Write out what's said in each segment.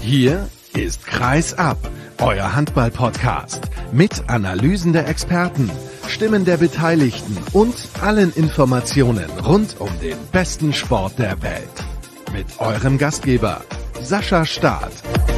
Hier ist Kreis ab, euer Handball-Podcast mit Analysen der Experten, Stimmen der Beteiligten und allen Informationen rund um den besten Sport der Welt. Mit eurem Gastgeber Sascha Staat.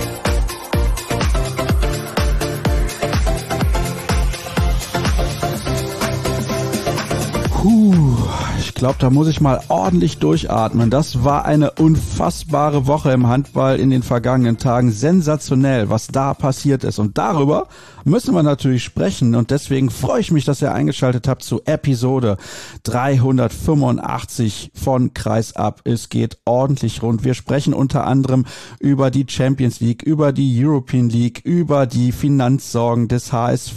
Ich glaube, da muss ich mal ordentlich durchatmen. Das war eine unfassbare Woche im Handball in den vergangenen Tagen. Sensationell, was da passiert ist. Und darüber müssen wir natürlich sprechen. Und deswegen freue ich mich, dass ihr eingeschaltet habt zu Episode 385 von Kreis ab. Es geht ordentlich rund. Wir sprechen unter anderem über die Champions League, über die European League, über die Finanzsorgen des HSV.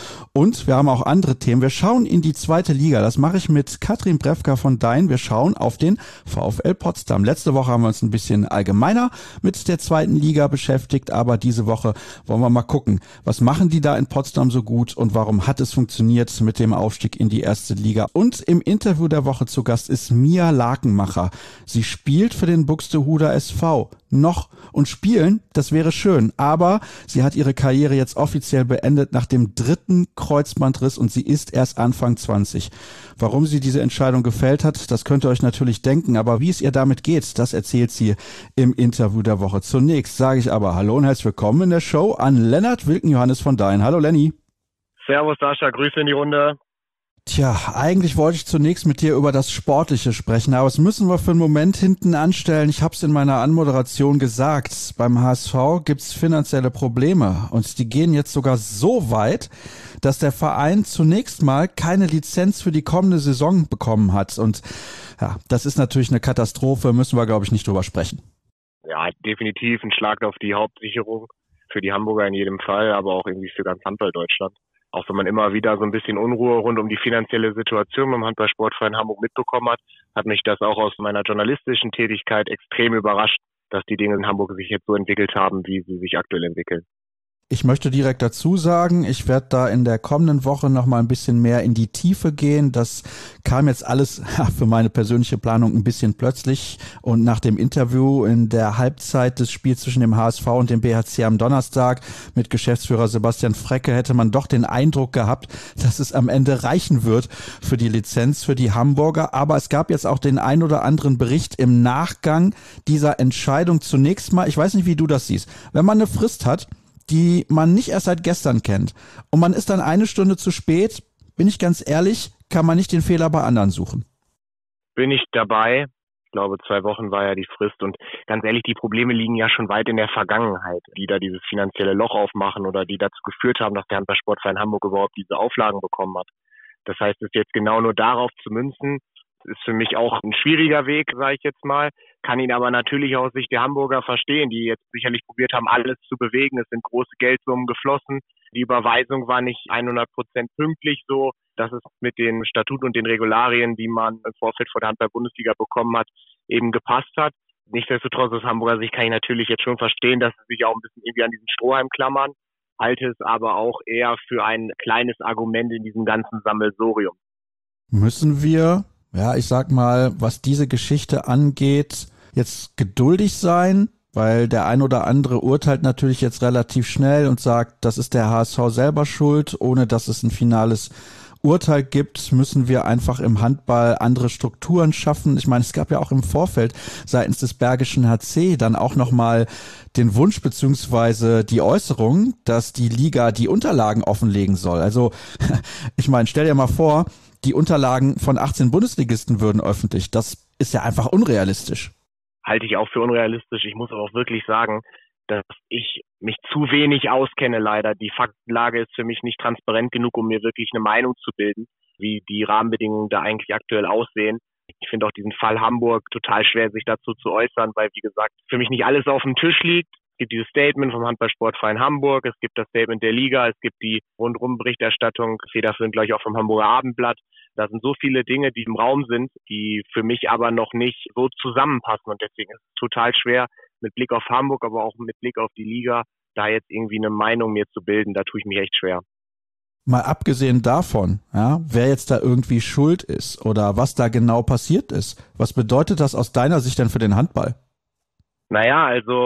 Und wir haben auch andere Themen. Wir schauen in die zweite Liga. Das mache ich mit Katrin Brewka von Dein. Wir schauen auf den VfL Potsdam. Letzte Woche haben wir uns ein bisschen allgemeiner mit der zweiten Liga beschäftigt, aber diese Woche wollen wir mal gucken, was machen die da in Potsdam so gut und warum hat es funktioniert mit dem Aufstieg in die erste Liga. Und im Interview der Woche zu Gast ist Mia Lakenmacher. Sie spielt für den Buxtehuder SV. Noch und spielen, das wäre schön, aber sie hat ihre Karriere jetzt offiziell beendet nach dem 3. Kreuzbandriss und sie ist erst Anfang 20. Warum sie diese Entscheidung gefällt hat, das könnt ihr euch natürlich denken, aber wie es ihr damit geht, das erzählt sie im Interview der Woche. Zunächst sage ich aber Hallo und herzlich willkommen in der Show an Lennart Wilken-Johannes von Dein. Hallo Lenny. Servus Sascha, Grüße in die Runde. Tja, eigentlich wollte ich zunächst mit dir über das Sportliche sprechen, aber das müssen wir für einen Moment hinten anstellen. Ich habe es in meiner Anmoderation gesagt, beim HSV gibt's finanzielle Probleme und die gehen jetzt sogar so weit, dass der Verein zunächst mal keine Lizenz für die kommende Saison bekommen hat. Und ja, das ist natürlich eine Katastrophe, müssen wir, glaube ich, nicht drüber sprechen. Ja, definitiv ein Schlag auf die Hauptsicherung, für die Hamburger in jedem Fall, aber auch irgendwie für ganz Handball-Deutschland. Auch wenn man immer wieder so ein bisschen Unruhe rund um die finanzielle Situation beim Handballsportverein Hamburg mitbekommen hat mich das auch aus meiner journalistischen Tätigkeit extrem überrascht, dass die Dinge in Hamburg sich jetzt so entwickelt haben, wie sie sich aktuell entwickeln. Ich möchte direkt dazu sagen, ich werde da in der kommenden Woche noch mal ein bisschen mehr in die Tiefe gehen. Das kam jetzt alles für meine persönliche Planung ein bisschen plötzlich. Und nach dem Interview in der Halbzeit des Spiels zwischen dem HSV und dem BHC am Donnerstag mit Geschäftsführer Sebastian Frecke hätte man doch den Eindruck gehabt, dass es am Ende reichen wird für die Lizenz für die Hamburger. Aber es gab jetzt auch den ein oder anderen Bericht im Nachgang dieser Entscheidung. Zunächst mal, ich weiß nicht, wie du das siehst, wenn man eine Frist hat, die man nicht erst seit gestern kennt und man ist dann eine Stunde zu spät, bin ich ganz ehrlich, kann man nicht den Fehler bei anderen suchen. Bin ich dabei. Ich glaube, 2 Wochen war ja die Frist und ganz ehrlich, die Probleme liegen ja schon weit in der Vergangenheit, die da dieses finanzielle Loch aufmachen oder die dazu geführt haben, dass der Handballsportverein Hamburg überhaupt diese Auflagen bekommen hat. Das heißt, es jetzt genau nur darauf zu münzen, ist für mich auch ein schwieriger Weg, sage ich jetzt mal, kann ihn aber natürlich aus Sicht der Hamburger verstehen, die jetzt sicherlich probiert haben, alles zu bewegen. Es sind große Geldsummen geflossen. Die Überweisung war nicht 100% pünktlich so, dass es mit den Statuten und den Regularien, die man im Vorfeld vor der Handball-Bundesliga bekommen hat, eben gepasst hat. Nichtsdestotrotz aus Hamburger Sicht kann ich natürlich jetzt schon verstehen, dass sie sich auch ein bisschen irgendwie an diesen Strohhalm klammern, halte es aber auch eher für ein kleines Argument in diesem ganzen Sammelsurium. Müssen wir, ja, ich sag mal, was diese Geschichte angeht, jetzt geduldig sein, weil der ein oder andere urteilt natürlich jetzt relativ schnell und sagt, das ist der HSV selber schuld, ohne dass es ein finales Urteil gibt, müssen wir einfach im Handball andere Strukturen schaffen. Ich meine, es gab ja auch im Vorfeld seitens des Bergischen HC dann auch nochmal den Wunsch beziehungsweise die Äußerung, dass die Liga die Unterlagen offenlegen soll. Also ich meine, stell dir mal vor, die Unterlagen von 18 Bundesligisten würden öffentlich. Das ist ja einfach unrealistisch. Halte ich auch für unrealistisch. Ich muss aber auch wirklich sagen, dass ich mich zu wenig auskenne leider. Die Faktenlage ist für mich nicht transparent genug, um mir wirklich eine Meinung zu bilden, wie die Rahmenbedingungen da eigentlich aktuell aussehen. Ich finde auch diesen Fall Hamburg total schwer, sich dazu zu äußern, weil, wie gesagt, für mich nicht alles auf dem Tisch liegt. Es gibt dieses Statement vom Handballsportverein Hamburg, es gibt das Statement der Liga, es gibt die Rundum-Berichterstattung, federführend gleich auch vom Hamburger Abendblatt. Da sind so viele Dinge, die im Raum sind, die für mich aber noch nicht so zusammenpassen. Und deswegen ist es total schwer, mit Blick auf Hamburg, aber auch mit Blick auf die Liga, da jetzt irgendwie eine Meinung mir zu bilden. Da tue ich mich echt schwer. Mal abgesehen davon, ja, wer jetzt da irgendwie schuld ist oder was da genau passiert ist, was bedeutet das aus deiner Sicht denn für den Handball? Naja, also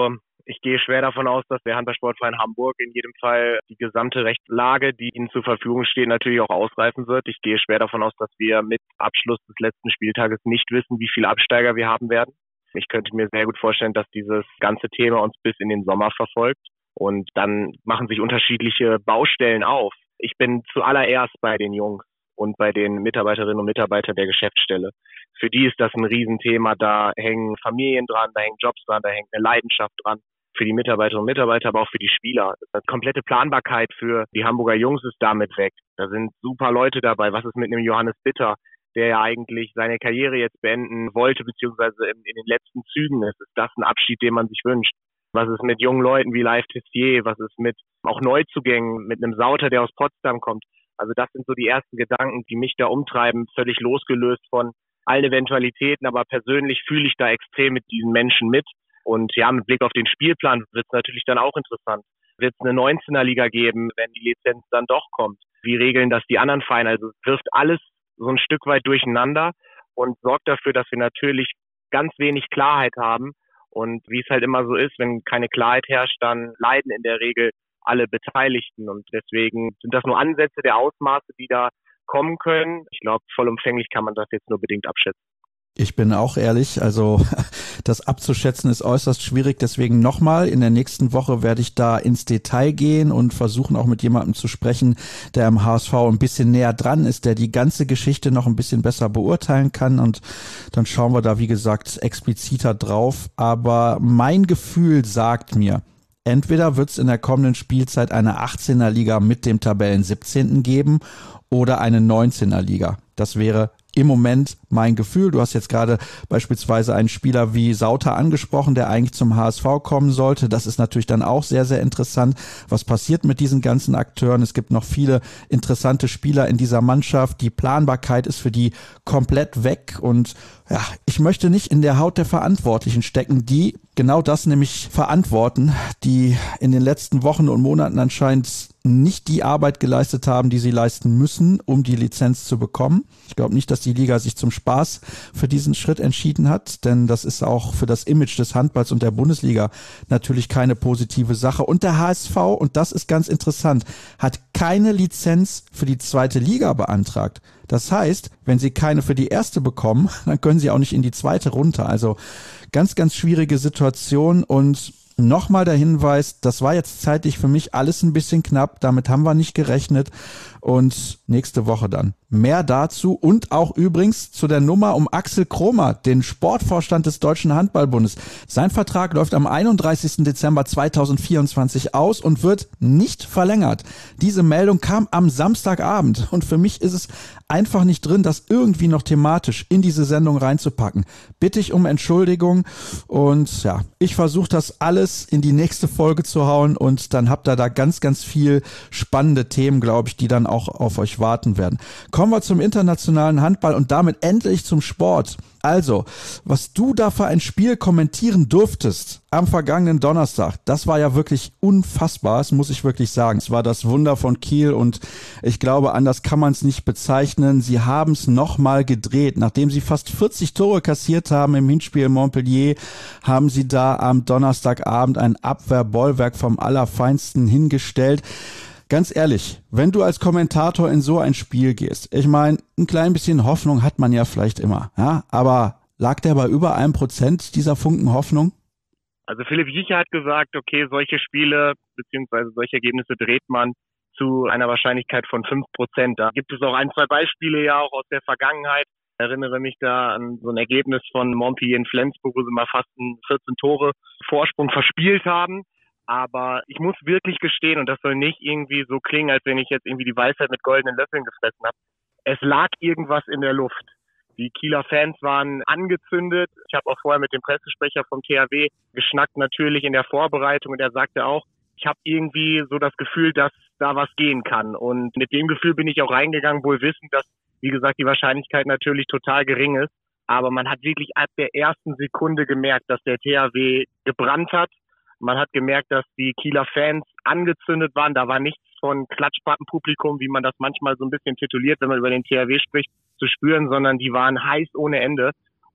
Ich gehe schwer davon aus, dass der Handballsportverein Hamburg in jedem Fall die gesamte Rechtslage, die ihnen zur Verfügung steht, natürlich auch ausreifen wird. Ich gehe schwer davon aus, dass wir mit Abschluss des letzten Spieltages nicht wissen, wie viele Absteiger wir haben werden. Ich könnte mir sehr gut vorstellen, dass dieses ganze Thema uns bis in den Sommer verfolgt und dann machen sich unterschiedliche Baustellen auf. Ich bin zuallererst bei den Jungs und bei den Mitarbeiterinnen und Mitarbeitern der Geschäftsstelle. Für die ist das ein Riesenthema. Da hängen Familien dran, da hängen Jobs dran, da hängt eine Leidenschaft dran. Für die Mitarbeiterinnen und Mitarbeiter, aber auch für die Spieler. Die komplette Planbarkeit für die Hamburger Jungs ist damit weg. Da sind super Leute dabei. Was ist mit einem Johannes Bitter, der ja eigentlich seine Karriere jetzt beenden wollte, beziehungsweise in den letzten Zügen ist? Ist das ein Abschied, den man sich wünscht? Was ist mit jungen Leuten wie Live Tessier? Was ist mit auch Neuzugängen, mit einem Sauter, der aus Potsdam kommt? Also das sind so die ersten Gedanken, die mich da umtreiben, völlig losgelöst von allen Eventualitäten. Aber persönlich fühle ich da extrem mit diesen Menschen mit. Und ja, mit Blick auf den Spielplan wird es natürlich dann auch interessant. Wird es eine 19er Liga geben, wenn die Lizenz dann doch kommt? Wie regeln das die anderen Vereine? Also es wirft alles so ein Stück weit durcheinander und sorgt dafür, dass wir natürlich ganz wenig Klarheit haben. Und wie es halt immer so ist, wenn keine Klarheit herrscht, dann leiden in der Regel alle Beteiligten. Und deswegen sind das nur Ansätze der Ausmaße, die da kommen können. Ich glaube, vollumfänglich kann man das jetzt nur bedingt abschätzen. Ich bin auch ehrlich, also das abzuschätzen ist äußerst schwierig. Deswegen nochmal, in der nächsten Woche werde ich da ins Detail gehen und versuchen auch mit jemandem zu sprechen, der am HSV ein bisschen näher dran ist, der die ganze Geschichte noch ein bisschen besser beurteilen kann. Und dann schauen wir da, wie gesagt, expliziter drauf. Aber mein Gefühl sagt mir, entweder wird es in der kommenden Spielzeit eine 18er Liga mit dem Tabellen 17. geben oder eine 19er Liga. Das wäre im Moment mein Gefühl. Du hast jetzt gerade beispielsweise einen Spieler wie Sauter angesprochen, der eigentlich zum HSV kommen sollte. Das ist natürlich dann auch sehr, sehr interessant. Was passiert mit diesen ganzen Akteuren? Es gibt noch viele interessante Spieler in dieser Mannschaft. Die Planbarkeit ist für die komplett weg. Und ja, ich möchte nicht in der Haut der Verantwortlichen stecken, die genau das nämlich verantworten, die in den letzten Wochen und Monaten anscheinend nicht die Arbeit geleistet haben, die sie leisten müssen, um die Lizenz zu bekommen. Ich glaube nicht, dass die Liga sich zum Spaß für diesen Schritt entschieden hat, denn das ist auch für das Image des Handballs und der Bundesliga natürlich keine positive Sache. Und der HSV, und das ist ganz interessant, hat keine Lizenz für die zweite Liga beantragt. Das heißt, wenn sie keine für die erste bekommen, dann können sie auch nicht in die zweite runter. Also ganz, ganz schwierige Situation. Und nochmal der Hinweis, das war jetzt zeitlich für mich alles ein bisschen knapp, damit haben wir nicht gerechnet und nächste Woche dann mehr dazu und auch übrigens zu der Nummer um Axel Kromer, den Sportvorstand des Deutschen Handballbundes. Sein Vertrag läuft am 31. Dezember 2024 aus und wird nicht verlängert. Diese Meldung kam am Samstagabend und für mich ist es einfach nicht drin, das irgendwie noch thematisch in diese Sendung reinzupacken. Bitte ich um Entschuldigung und ja, ich versuche das alles in die nächste Folge zu hauen und dann habt ihr da ganz, ganz viel spannende Themen, glaube ich, die dann auch auf euch warten werden. Kommen wir zum internationalen Handball und damit endlich zum Sport. Also, was du da für ein Spiel kommentieren durftest am vergangenen Donnerstag, das war ja wirklich unfassbar, das muss ich wirklich sagen. Es war das Wunder von Kiel und ich glaube, anders kann man es nicht bezeichnen. Sie haben es nochmal gedreht. Nachdem sie fast 40 Tore kassiert haben im Hinspiel in Montpellier, haben sie da am Donnerstagabend ein Abwehrbollwerk vom Allerfeinsten hingestellt. Ganz ehrlich, wenn du als Kommentator in so ein Spiel gehst, ich meine, ein klein bisschen Hoffnung hat man ja vielleicht immer, ja, aber lag der bei über 1% dieser Funken Hoffnung? Also Philipp Jiecher hat gesagt, okay, solche Spiele bzw. solche Ergebnisse dreht man zu einer Wahrscheinlichkeit von 5%. Da gibt es auch ein, zwei Beispiele ja auch aus der Vergangenheit. Ich erinnere mich da an so ein Ergebnis von Montpellier in Flensburg, wo sie mal fast einen 14 Tore Vorsprung verspielt haben. Aber ich muss wirklich gestehen, und das soll nicht irgendwie so klingen, als wenn ich jetzt irgendwie die Weisheit mit goldenen Löffeln gefressen habe. Es lag irgendwas in der Luft. Die Kieler Fans waren angezündet. Ich habe auch vorher mit dem Pressesprecher vom THW geschnackt, natürlich in der Vorbereitung. Und er sagte auch, ich habe irgendwie so das Gefühl, dass da was gehen kann. Und mit dem Gefühl bin ich auch reingegangen, wohl wissend, dass, wie gesagt, die Wahrscheinlichkeit natürlich total gering ist. Aber man hat wirklich ab der ersten Sekunde gemerkt, dass der THW gebrannt hat. Man hat gemerkt, dass die Kieler Fans angezündet waren. Da war nichts von Klatschpappenpublikum, wie man das manchmal so ein bisschen tituliert, wenn man über den THW spricht, zu spüren, sondern die waren heiß ohne Ende.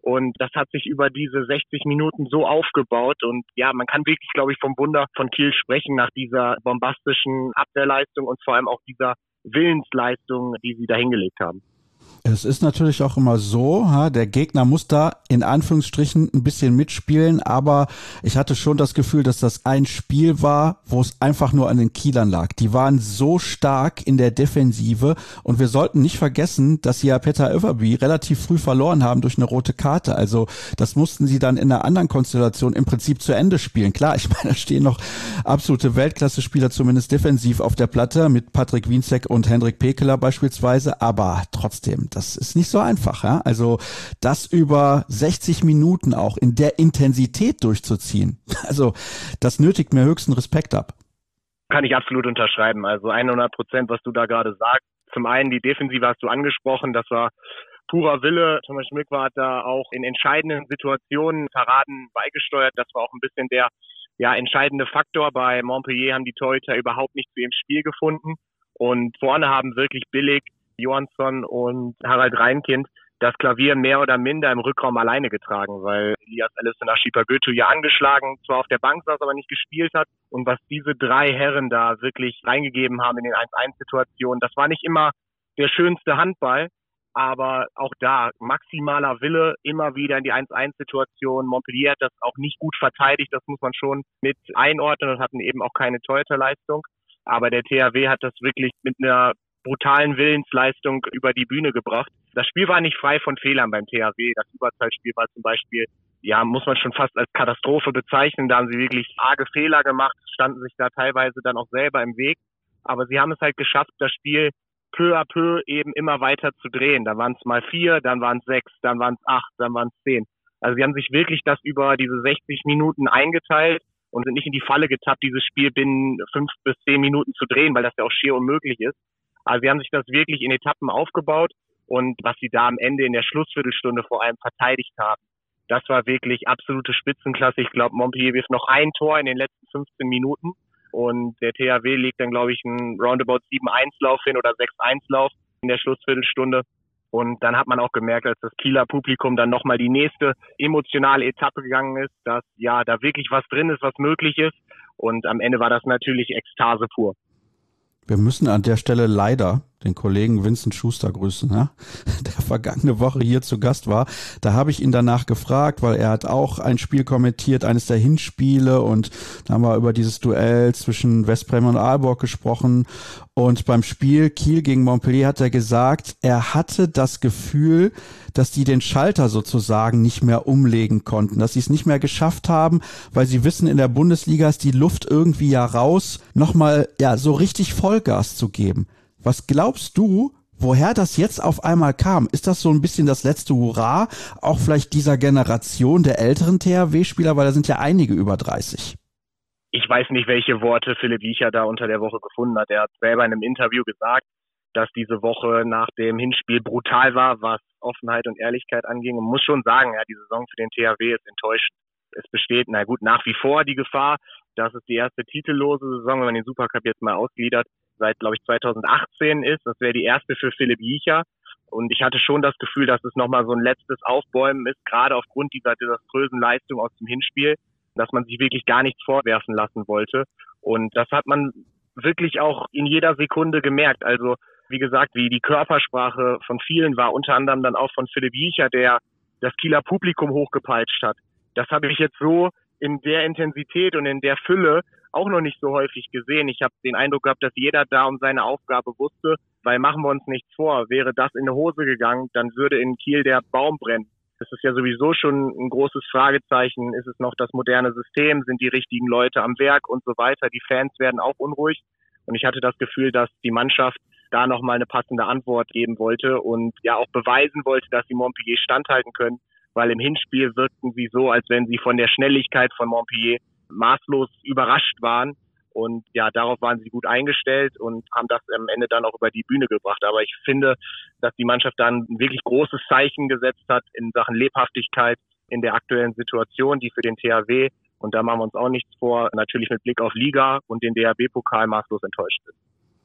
Und das hat sich über diese 60 Minuten so aufgebaut. Und ja, man kann wirklich, glaube ich, vom Wunder von Kiel sprechen nach dieser bombastischen Abwehrleistung und vor allem auch dieser Willensleistung, die sie da hingelegt haben. Es ist natürlich auch immer so, der Gegner muss da in Anführungsstrichen ein bisschen mitspielen, aber ich hatte schon das Gefühl, dass das ein Spiel war, wo es einfach nur an den Kielern lag. Die waren so stark in der Defensive und wir sollten nicht vergessen, dass sie ja Petar Överby relativ früh verloren haben durch eine rote Karte. Also das mussten sie dann in einer anderen Konstellation im Prinzip zu Ende spielen. Klar, ich meine, da stehen noch absolute Weltklasse-Spieler zumindest defensiv auf der Platte mit Patrick Wienzek und Hendrik Pekeler beispielsweise, aber trotzdem, das ist nicht so einfach. Ja? Also das über 60 Minuten auch in der Intensität durchzuziehen, also das nötigt mir höchsten Respekt ab. Kann ich absolut unterschreiben. Also 100%, was du da gerade sagst. Zum einen die Defensive hast du angesprochen, das war purer Wille. Thomas Schmück war da auch in entscheidenden Situationen Paraden beigesteuert. Das war auch ein bisschen der entscheidende Faktor. Bei Montpellier haben die Torhüter überhaupt nicht zu ihrem Spiel gefunden. Und vorne haben wirklich Billig Johansson und Harald Reinkind das Klavier mehr oder minder im Rückraum alleine getragen, weil Elias Alisson Ashipa-Götu ja angeschlagen, zwar auf der Bank saß, aber nicht gespielt hat. Und was diese drei Herren da wirklich reingegeben haben in den 1-1-Situationen, das war nicht immer der schönste Handball, aber auch da maximaler Wille, immer wieder in die 1-1-Situation. Montpellier hat das auch nicht gut verteidigt, das muss man schon mit einordnen und hatten eben auch keine Torhüterleistung. Aber der THW hat das wirklich mit einer brutalen Willensleistung über die Bühne gebracht. Das Spiel war nicht frei von Fehlern beim THW. Das Überzahlspiel war zum Beispiel, muss man schon fast als Katastrophe bezeichnen. Da haben sie wirklich arge Fehler gemacht, standen sich da teilweise dann auch selber im Weg. Aber sie haben es halt geschafft, das Spiel peu à peu eben immer weiter zu drehen. Da waren es mal 4, dann waren es 6, dann waren es 8, dann waren es 10. Also sie haben sich wirklich das über diese 60 Minuten eingeteilt und sind nicht in die Falle getappt, dieses Spiel binnen 5 bis 10 Minuten zu drehen, weil das ja auch schier unmöglich ist. Also sie haben sich das wirklich in Etappen aufgebaut und was sie da am Ende in der Schlussviertelstunde vor allem verteidigt haben, das war wirklich absolute Spitzenklasse. Ich glaube, Montpellier wirft noch ein Tor in den letzten 15 Minuten und der THW legt dann, glaube ich, einen Roundabout 7-1-Lauf hin oder 6-1-Lauf in der Schlussviertelstunde. Und dann hat man auch gemerkt, als das Kieler Publikum dann nochmal die nächste emotionale Etappe gegangen ist, dass da wirklich was drin ist, was möglich ist. Und am Ende war das natürlich Ekstase pur. Wir müssen an der Stelle leider den Kollegen Vincent Schuster grüßen, ja? Der vergangene Woche hier zu Gast war. Da habe ich ihn danach gefragt, weil er hat auch ein Spiel kommentiert, eines der Hinspiele, und da haben wir über dieses Duell zwischen Westbrem und Aalborg gesprochen. Und beim Spiel Kiel gegen Montpellier hat er gesagt, er hatte das Gefühl, dass die den Schalter sozusagen nicht mehr umlegen konnten, dass sie es nicht mehr geschafft haben, weil sie wissen, in der Bundesliga ist die Luft irgendwie ja raus, nochmal so richtig Vollgas zu geben. Was glaubst du, woher das jetzt auf einmal kam? Ist das so ein bisschen das letzte Hurra, auch vielleicht dieser Generation der älteren THW-Spieler, weil da sind ja einige über 30? Ich weiß nicht, welche Worte Philipp Wiecher da unter der Woche gefunden hat. Er hat selber in einem Interview gesagt, dass diese Woche nach dem Hinspiel brutal war, was Offenheit und Ehrlichkeit anging. Und muss schon sagen, die Saison für den THW ist enttäuschend. Es besteht, nach wie vor die Gefahr, dass es die erste titellose Saison, wenn man den Supercup jetzt mal ausgliedert, seit, glaube ich, 2018 ist. Das wäre die erste für Philipp Wiecher. Und ich hatte schon das Gefühl, dass es nochmal so ein letztes Aufbäumen ist, gerade aufgrund dieser desaströsen Leistung aus dem Hinspiel, dass man sich wirklich gar nichts vorwerfen lassen wollte. Und das hat man wirklich auch in jeder Sekunde gemerkt. Also, wie gesagt, wie die Körpersprache von vielen war, unter anderem dann auch von Philipp Wiecher, der das Kieler Publikum hochgepeitscht hat. Das habe ich jetzt so in der Intensität und in der Fülle auch noch nicht so häufig gesehen. Ich habe den Eindruck gehabt, dass jeder da um seine Aufgabe wusste, weil machen wir uns nichts vor, wäre das in die Hose gegangen, dann würde in Kiel der Baum brennen. Das ist ja sowieso schon ein großes Fragezeichen. Ist es noch das moderne System? Sind die richtigen Leute am Werk und so weiter? Die Fans werden auch unruhig. Und ich hatte das Gefühl, dass die Mannschaft da nochmal eine passende Antwort geben wollte und auch beweisen wollte, dass sie Montpellier standhalten können, weil im Hinspiel wirkten sie so, als wenn sie von der Schnelligkeit von Montpellier maßlos überrascht waren. Und darauf waren sie gut eingestellt und haben das am Ende dann auch über die Bühne gebracht. Aber ich finde, dass die Mannschaft dann ein wirklich großes Zeichen gesetzt hat in Sachen Lebhaftigkeit in der aktuellen Situation, die für den THW, und da machen wir uns auch nichts vor, natürlich mit Blick auf Liga und den DHB-Pokal maßlos enttäuscht ist.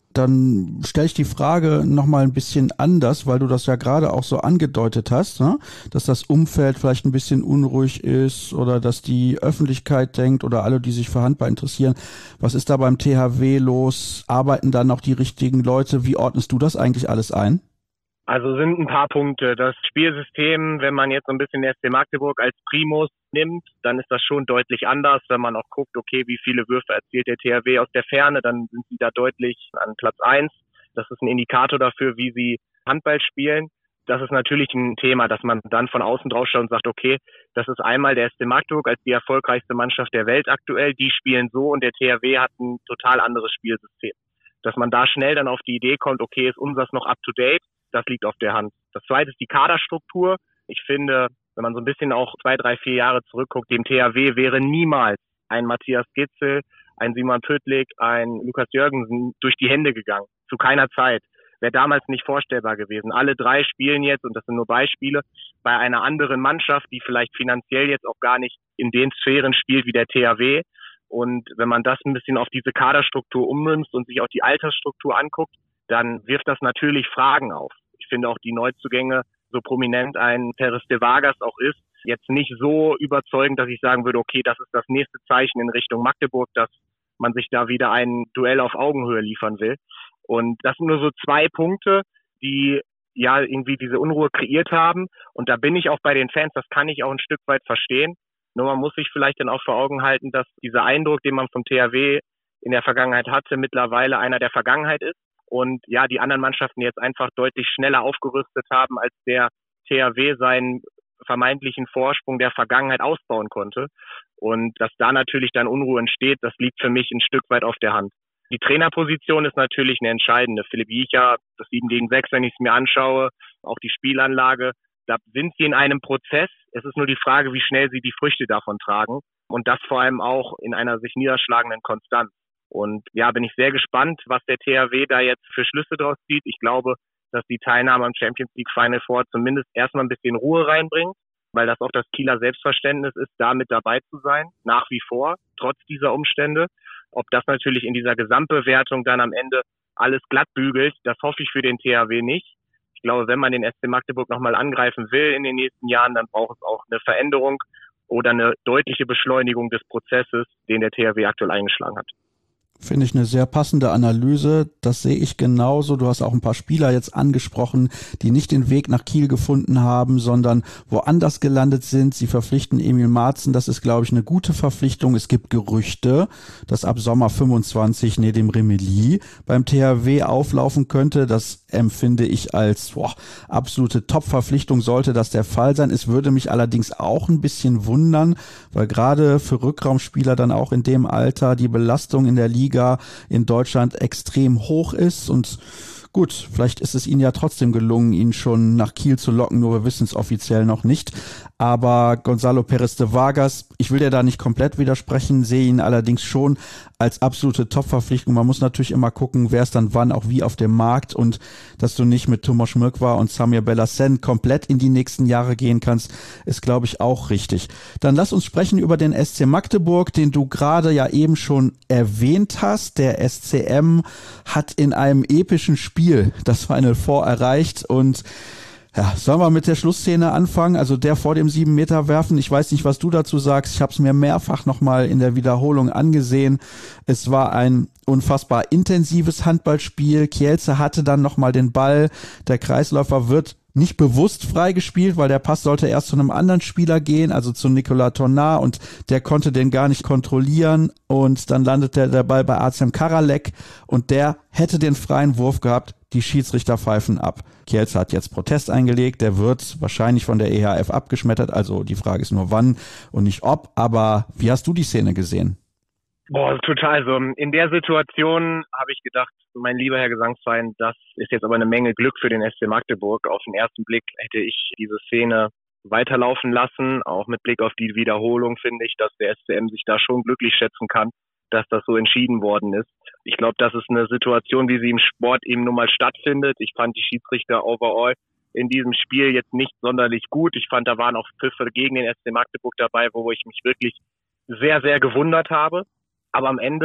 Dann stelle ich die Frage nochmal ein bisschen anders, weil du das ja gerade auch so angedeutet hast, ne? Dass das Umfeld vielleicht ein bisschen unruhig ist oder dass die Öffentlichkeit denkt oder alle, die sich für Handball interessieren, was ist da beim THW los? Arbeiten da noch die richtigen Leute? Wie ordnest du das eigentlich alles ein? Also sind ein paar Punkte. Das Spielsystem, wenn man jetzt so ein bisschen den SC Magdeburg als Primus nimmt, dann ist das schon deutlich anders. Wenn man auch guckt, okay, wie viele Würfe erzielt der THW aus der Ferne, dann sind sie da deutlich an Platz 1. Das ist ein Indikator dafür, wie sie Handball spielen. Das ist natürlich ein Thema, dass man dann von außen drauf schaut und sagt, okay, das ist einmal der SC Magdeburg als die erfolgreichste Mannschaft der Welt aktuell. Die spielen so und der THW hat ein total anderes Spielsystem. Dass man da schnell dann auf die Idee kommt, okay, ist unseres noch up to date? Das liegt auf der Hand. Das zweite ist die Kaderstruktur. Ich finde, wenn man so ein bisschen auch 2, 3, 4 Jahre zurückguckt, dem THW wäre niemals ein Matthias Gitzel, ein Simon Püttlik, ein Lukas Jürgensen durch die Hände gegangen. Zu keiner Zeit. Wäre damals nicht vorstellbar gewesen. Alle 3 spielen jetzt, und das sind nur Beispiele, bei einer anderen Mannschaft, die vielleicht finanziell jetzt auch gar nicht in den Sphären spielt wie der THW. Und wenn man das ein bisschen auf diese Kaderstruktur ummünzt und sich auch die Altersstruktur anguckt, dann wirft das natürlich Fragen auf. Ich finde auch die Neuzugänge, so prominent ein Peres de Vargas auch ist, jetzt nicht so überzeugend, dass ich sagen würde, okay, das ist das nächste Zeichen in Richtung Magdeburg, dass man sich da wieder ein Duell auf Augenhöhe liefern will. Und das sind nur so 2 Punkte, die ja irgendwie diese Unruhe kreiert haben. Und da bin ich auch bei den Fans, das kann ich auch ein Stück weit verstehen. Nur man muss sich vielleicht dann auch vor Augen halten, dass dieser Eindruck, den man vom THW in der Vergangenheit hatte, mittlerweile einer der Vergangenheit ist. Und ja, die anderen Mannschaften jetzt einfach deutlich schneller aufgerüstet haben, als der THW seinen vermeintlichen Vorsprung der Vergangenheit ausbauen konnte. Und dass da natürlich dann Unruhe entsteht, das liegt für mich ein Stück weit auf der Hand. Die Trainerposition ist natürlich eine entscheidende. Philipp Jiecher, das 7 gegen 6, wenn ich es mir anschaue, auch die Spielanlage, da sind sie in einem Prozess. Es ist nur die Frage, wie schnell sie die Früchte davon tragen. Und das vor allem auch in einer sich niederschlagenden Konstanz. Und ja, bin ich sehr gespannt, was der THW da jetzt für Schlüsse draus zieht. Ich glaube, dass die Teilnahme am Champions League Final Four zumindest erstmal ein bisschen Ruhe reinbringt, weil das auch das Kieler Selbstverständnis ist, da mit dabei zu sein, nach wie vor, trotz dieser Umstände. Ob das natürlich in dieser Gesamtbewertung dann am Ende alles glatt bügelt, das hoffe ich für den THW nicht. Ich glaube, wenn man den SC Magdeburg nochmal angreifen will in den nächsten Jahren, dann braucht es auch eine Veränderung oder eine deutliche Beschleunigung des Prozesses, den der THW aktuell eingeschlagen hat. Finde ich eine sehr passende Analyse. Das sehe ich genauso. Du hast auch ein paar Spieler jetzt angesprochen, die nicht den Weg nach Kiel gefunden haben, sondern woanders gelandet sind. Sie verpflichten Emil Marzen. Das ist, glaube ich, eine gute Verpflichtung. Es gibt Gerüchte, dass ab Sommer 25 Nedim Remeli beim THW auflaufen könnte. Das empfinde ich als absolute Top-Verpflichtung, sollte das der Fall sein. Es würde mich allerdings auch ein bisschen wundern, weil gerade für Rückraumspieler dann auch in dem Alter die Belastung in der Liga in Deutschland extrem hoch ist und gut, vielleicht ist es ihnen ja trotzdem gelungen, ihn schon nach Kiel zu locken, nur wir wissen es offiziell noch nicht. Aber Gonzalo Peres de Vargas, ich will dir da nicht komplett widersprechen, sehe ihn allerdings schon als absolute Top-Verpflichtung. Man muss natürlich immer gucken, wer ist dann wann auch wie auf dem Markt und dass du nicht mit Tomasz Mrkva und Samir Belhacem komplett in die nächsten Jahre gehen kannst, ist, glaube ich, auch richtig. Dann lass uns sprechen über den SC Magdeburg, den du gerade ja eben schon erwähnt hast. Der SCM hat in einem epischen Spiel das Final Four erreicht und ja, sollen wir mit der Schlussszene anfangen? Also der vor dem 7 Meter werfen. Ich weiß nicht, was du dazu sagst. Ich habe es mir mehrfach nochmal in der Wiederholung angesehen. Es war ein unfassbar intensives Handballspiel. Kielce hatte dann nochmal den Ball. Der Kreisläufer wird nicht bewusst freigespielt, weil der Pass sollte erst zu einem anderen Spieler gehen, also zu Nicolas Tornat, und der konnte den gar nicht kontrollieren und dann landet der Ball bei Artem Karalek und der hätte den freien Wurf gehabt. Die Schiedsrichter pfeifen ab. Kielce hat jetzt Protest eingelegt, der wird wahrscheinlich von der EHF abgeschmettert, also die Frage ist nur wann und nicht ob, aber wie hast du die Szene gesehen? Boah, total. So, in der Situation habe ich gedacht, mein lieber Herr Gesangsverein, das ist jetzt aber eine Menge Glück für den SC Magdeburg. Auf den ersten Blick hätte ich diese Szene weiterlaufen lassen. Auch mit Blick auf die Wiederholung finde ich, dass der SCM sich da schon glücklich schätzen kann, dass das so entschieden worden ist. Ich glaube, das ist eine Situation, wie sie im Sport eben nun mal stattfindet. Ich fand die Schiedsrichter overall in diesem Spiel jetzt nicht sonderlich gut. Ich fand, da waren auch Pfiffe gegen den SC Magdeburg dabei, wo ich mich wirklich sehr, sehr gewundert habe. Aber am Ende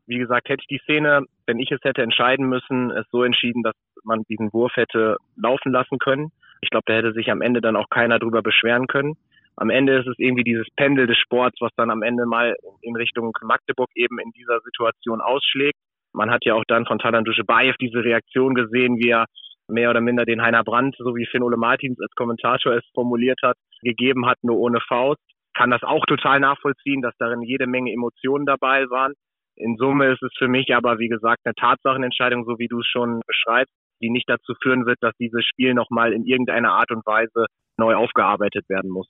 Wie gesagt, hätte ich die Szene, wenn ich es hätte entscheiden müssen, es so entschieden, dass man diesen Wurf hätte laufen lassen können. Ich glaube, da hätte sich am Ende dann auch keiner drüber beschweren können. Am Ende ist es irgendwie dieses Pendel des Sports, was dann am Ende mal in Richtung Magdeburg eben in dieser Situation ausschlägt. Man hat ja auch dann von Talan Duschebaev diese Reaktion gesehen, wie er mehr oder minder den Heiner Brandt, so wie Finn-Ole Martins als Kommentator es formuliert hat, gegeben hat, nur ohne Faust. Kann das auch total nachvollziehen, dass darin jede Menge Emotionen dabei waren. In Summe ist es für mich aber, wie gesagt, eine Tatsachenentscheidung, so wie du es schon beschreibst, die nicht dazu führen wird, dass dieses Spiel nochmal in irgendeiner Art und Weise neu aufgearbeitet werden muss.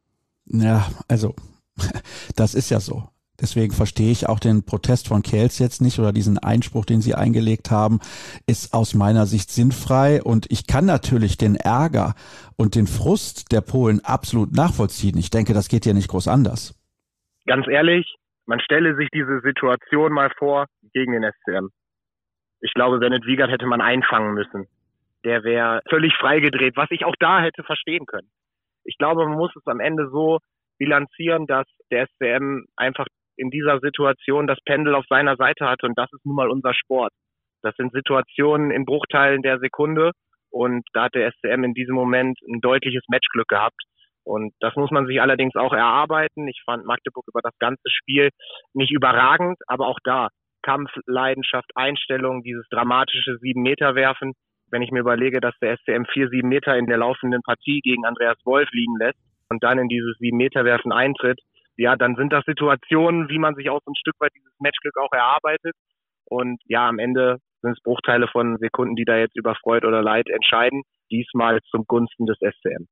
Ja, also das ist ja so. Deswegen verstehe ich auch den Protest von Kielce jetzt nicht oder diesen Einspruch, den sie eingelegt haben, ist aus meiner Sicht sinnfrei und ich kann natürlich den Ärger und den Frust der Polen absolut nachvollziehen. Ich denke, das geht ja nicht groß anders. Ganz ehrlich, man stelle sich diese Situation mal vor gegen den SCM. Ich glaube, Zenit Vigard hätte man einfangen müssen. Der wäre völlig freigedreht, was ich auch da hätte verstehen können. Ich glaube, man muss es am Ende so bilanzieren, dass der SCM einfach in dieser Situation das Pendel auf seiner Seite hatte und das ist nun mal unser Sport. Das sind Situationen in Bruchteilen der Sekunde und da hat der SCM in diesem Moment ein deutliches Matchglück gehabt und das muss man sich allerdings auch erarbeiten. Ich fand Magdeburg über das ganze Spiel nicht überragend, aber auch da Kampf, Leidenschaft, Einstellung, dieses dramatische 7-Meter-Werfen. Wenn ich mir überlege, dass der SCM 4 7-Meter in der laufenden Partie gegen Andreas Wolf liegen lässt und dann in dieses 7-Meter-Werfen eintritt, ja, dann sind das Situationen, wie man sich auch so ein Stück weit dieses Matchglück auch erarbeitet. Und ja, am Ende sind es Bruchteile von Sekunden, die da jetzt über Freud oder Leid entscheiden. Diesmal zum Gunsten des SCM.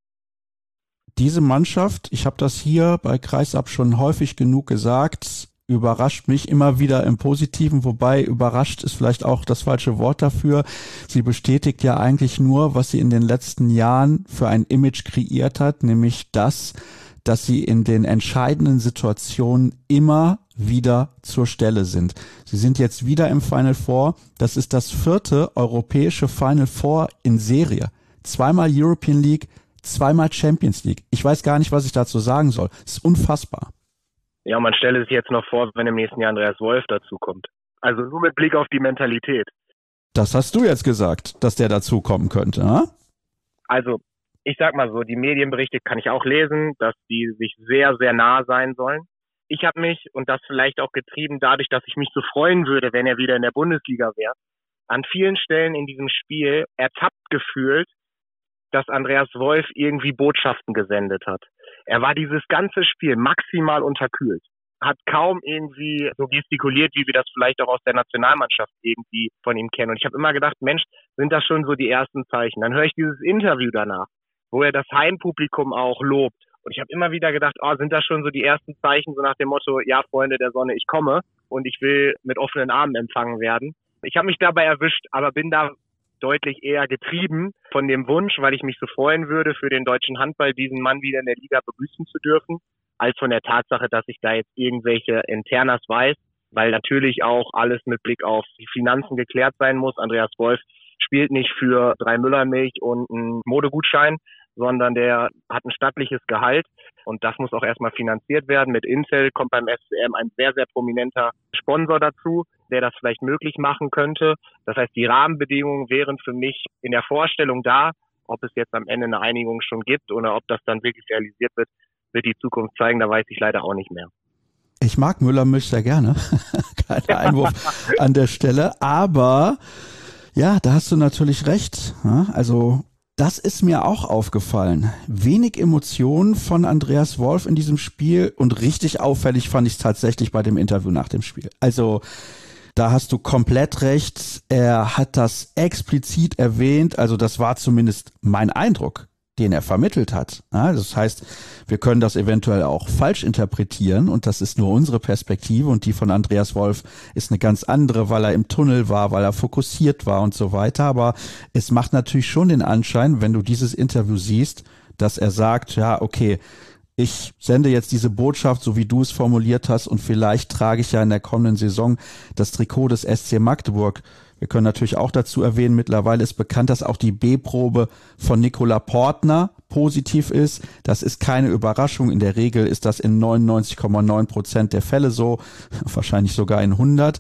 Diese Mannschaft, ich habe das hier bei Kreisab schon häufig genug gesagt, überrascht mich immer wieder im Positiven, wobei überrascht ist vielleicht auch das falsche Wort dafür. Sie bestätigt ja eigentlich nur, was sie in den letzten Jahren für ein Image kreiert hat, nämlich das, dass sie in den entscheidenden Situationen immer wieder zur Stelle sind. Sie sind jetzt wieder im Final Four. Das ist das 4. europäische Final Four in Serie. 2-mal European League, 2-mal Champions League. Ich weiß gar nicht, was ich dazu sagen soll. Es ist unfassbar. Ja, man stelle sich jetzt noch vor, wenn im nächsten Jahr Andreas Wolf dazukommt. Also nur mit Blick auf die Mentalität. Das hast du jetzt gesagt, dass der dazukommen könnte, ne? Also, ich sag mal so, die Medienberichte kann ich auch lesen, dass die sich sehr, sehr nah sein sollen. Ich habe mich, und das vielleicht auch getrieben dadurch, dass ich mich so freuen würde, wenn er wieder in der Bundesliga wäre, an vielen Stellen in diesem Spiel ertappt gefühlt, dass Andreas Wolf irgendwie Botschaften gesendet hat. Er war dieses ganze Spiel maximal unterkühlt, hat kaum irgendwie so gestikuliert, wie wir das vielleicht auch aus der Nationalmannschaft irgendwie von ihm kennen. Und ich habe immer gedacht, Mensch, sind das schon so die ersten Zeichen? Dann höre ich dieses Interview danach, wo er das Heimpublikum auch lobt. Und ich habe immer wieder gedacht, sind das schon so die ersten Zeichen, so nach dem Motto, ja, Freunde der Sonne, ich komme und ich will mit offenen Armen empfangen werden. Ich habe mich dabei erwischt, aber bin da deutlich eher getrieben von dem Wunsch, weil ich mich so freuen würde, für den deutschen Handball diesen Mann wieder in der Liga begrüßen zu dürfen, als von der Tatsache, dass ich da jetzt irgendwelche Internas weiß, weil natürlich auch alles mit Blick auf die Finanzen geklärt sein muss. Andreas Wolf spielt nicht für 3 Müllermilch und einen Modegutschein, sondern der hat ein stattliches Gehalt und das muss auch erstmal finanziert werden. Mit Intel kommt beim SCM ein sehr, sehr prominenter Sponsor dazu, der das vielleicht möglich machen könnte. Das heißt, die Rahmenbedingungen wären für mich in der Vorstellung da. Ob es jetzt am Ende eine Einigung schon gibt oder ob das dann wirklich realisiert wird, wird die Zukunft zeigen. Da weiß ich leider auch nicht mehr. Ich mag Müllermilch sehr gerne. Kein Einwurf an der Stelle. Aber ja, da hast du natürlich recht. Also das ist mir auch aufgefallen. Wenig Emotionen von Andreas Wolf in diesem Spiel und richtig auffällig fand ich es tatsächlich bei dem Interview nach dem Spiel. Also da hast du komplett recht. Er hat das explizit erwähnt. Also das war zumindest mein Eindruck, den er vermittelt hat. Ja, das heißt, wir können das eventuell auch falsch interpretieren und das ist nur unsere Perspektive und die von Andreas Wolf ist eine ganz andere, weil er im Tunnel war, weil er fokussiert war und so weiter. Aber es macht natürlich schon den Anschein, wenn du dieses Interview siehst, dass er sagt, ja, okay, ich sende jetzt diese Botschaft, so wie du es formuliert hast und vielleicht trage ich ja in der kommenden Saison das Trikot des SC Magdeburg. Wir können natürlich auch dazu erwähnen, mittlerweile ist bekannt, dass auch die B-Probe von Nicola Portner positiv ist. Das ist keine Überraschung. In der Regel ist das in 99,9% der Fälle so, wahrscheinlich sogar in 100.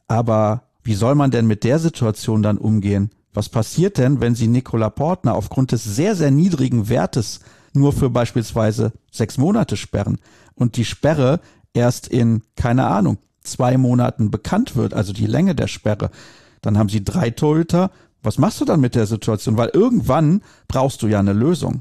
Aber wie soll man denn mit der Situation dann umgehen? Was passiert denn, wenn Sie Nicola Portner aufgrund des sehr, sehr niedrigen Wertes nur für beispielsweise 6 Monate sperren und die Sperre erst in, keine Ahnung, 2 Monaten bekannt wird, also die Länge der Sperre? Dann haben Sie 3 Torhüter. Was machst du dann mit der Situation? Weil irgendwann brauchst du ja eine Lösung.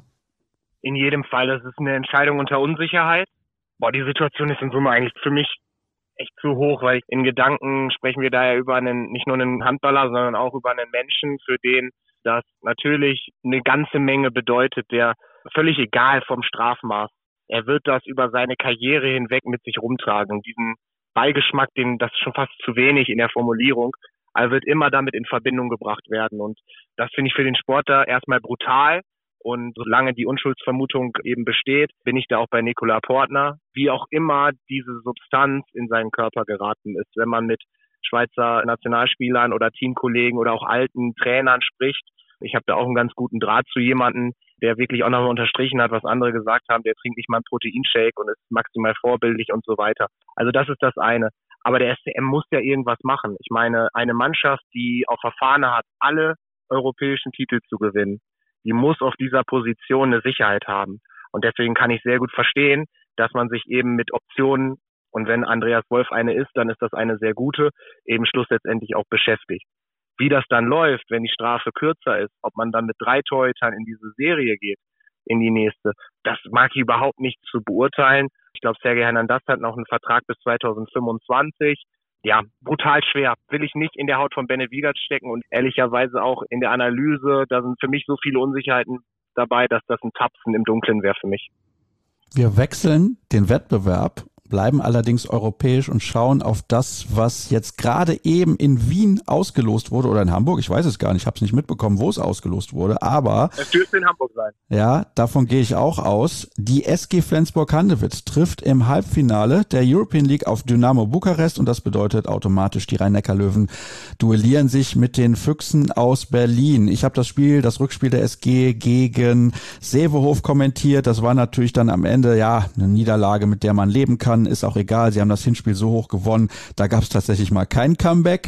In jedem Fall, das ist eine Entscheidung unter Unsicherheit. Die Situation ist in Summe eigentlich für mich echt zu hoch, weil in Gedanken sprechen wir da ja über nicht nur einen Handballer, sondern auch über einen Menschen, für den das natürlich eine ganze Menge bedeutet, der völlig egal vom Strafmaß. Er wird das über seine Karriere hinweg mit sich rumtragen. Diesen Beigeschmack, das ist schon fast zu wenig in der Formulierung, er wird immer damit in Verbindung gebracht werden. Und das finde ich für den Sportler erstmal brutal. Und solange die Unschuldsvermutung eben besteht, bin ich da auch bei Nicola Portner. Wie auch immer diese Substanz in seinen Körper geraten ist, wenn man mit Schweizer Nationalspielern oder Teamkollegen oder auch alten Trainern spricht. Ich habe da auch einen ganz guten Draht zu jemandem, der wirklich auch nochmal unterstrichen hat, was andere gesagt haben. Der trinkt nicht mal einen Proteinshake und ist maximal vorbildlich und so weiter. Also das ist das eine. Aber der SCM muss ja irgendwas machen. Ich meine, eine Mannschaft, die auf der Fahne hat, alle europäischen Titel zu gewinnen, die muss auf dieser Position eine Sicherheit haben. Und deswegen kann ich sehr gut verstehen, dass man sich eben mit Optionen, und wenn Andreas Wolf eine ist, dann ist das eine sehr gute, eben schlussendlich auch beschäftigt. Wie das dann läuft, wenn die Strafe kürzer ist, ob man dann mit 3 Torhütern in diese Serie geht, in die nächste, das mag ich überhaupt nicht zu beurteilen. Ich glaube, Sergej Hernandez hat noch einen Vertrag bis 2025. Ja, brutal schwer. Will ich nicht in der Haut von Bene Wiegert stecken und ehrlicherweise auch in der Analyse, da sind für mich so viele Unsicherheiten dabei, dass das ein Tapsen im Dunkeln wäre für mich. Wir wechseln den Wettbewerb, bleiben allerdings europäisch und schauen auf das, was jetzt gerade eben in Wien ausgelost wurde oder in Hamburg. Ich weiß es gar nicht, ich habe es nicht mitbekommen, wo es ausgelost wurde, aber es dürfte in Hamburg sein. Ja, davon gehe ich auch aus. Die SG Flensburg-Handewitt trifft im Halbfinale der European League auf Dynamo Bukarest und das bedeutet automatisch, die Rhein-Neckar-Löwen duellieren sich mit den Füchsen aus Berlin. Ich habe das Rückspiel der SG gegen Seehof kommentiert. Das war natürlich dann am Ende ja eine Niederlage, mit der man leben kann. Ist auch egal, sie haben das Hinspiel so hoch gewonnen, da gab es tatsächlich mal kein Comeback.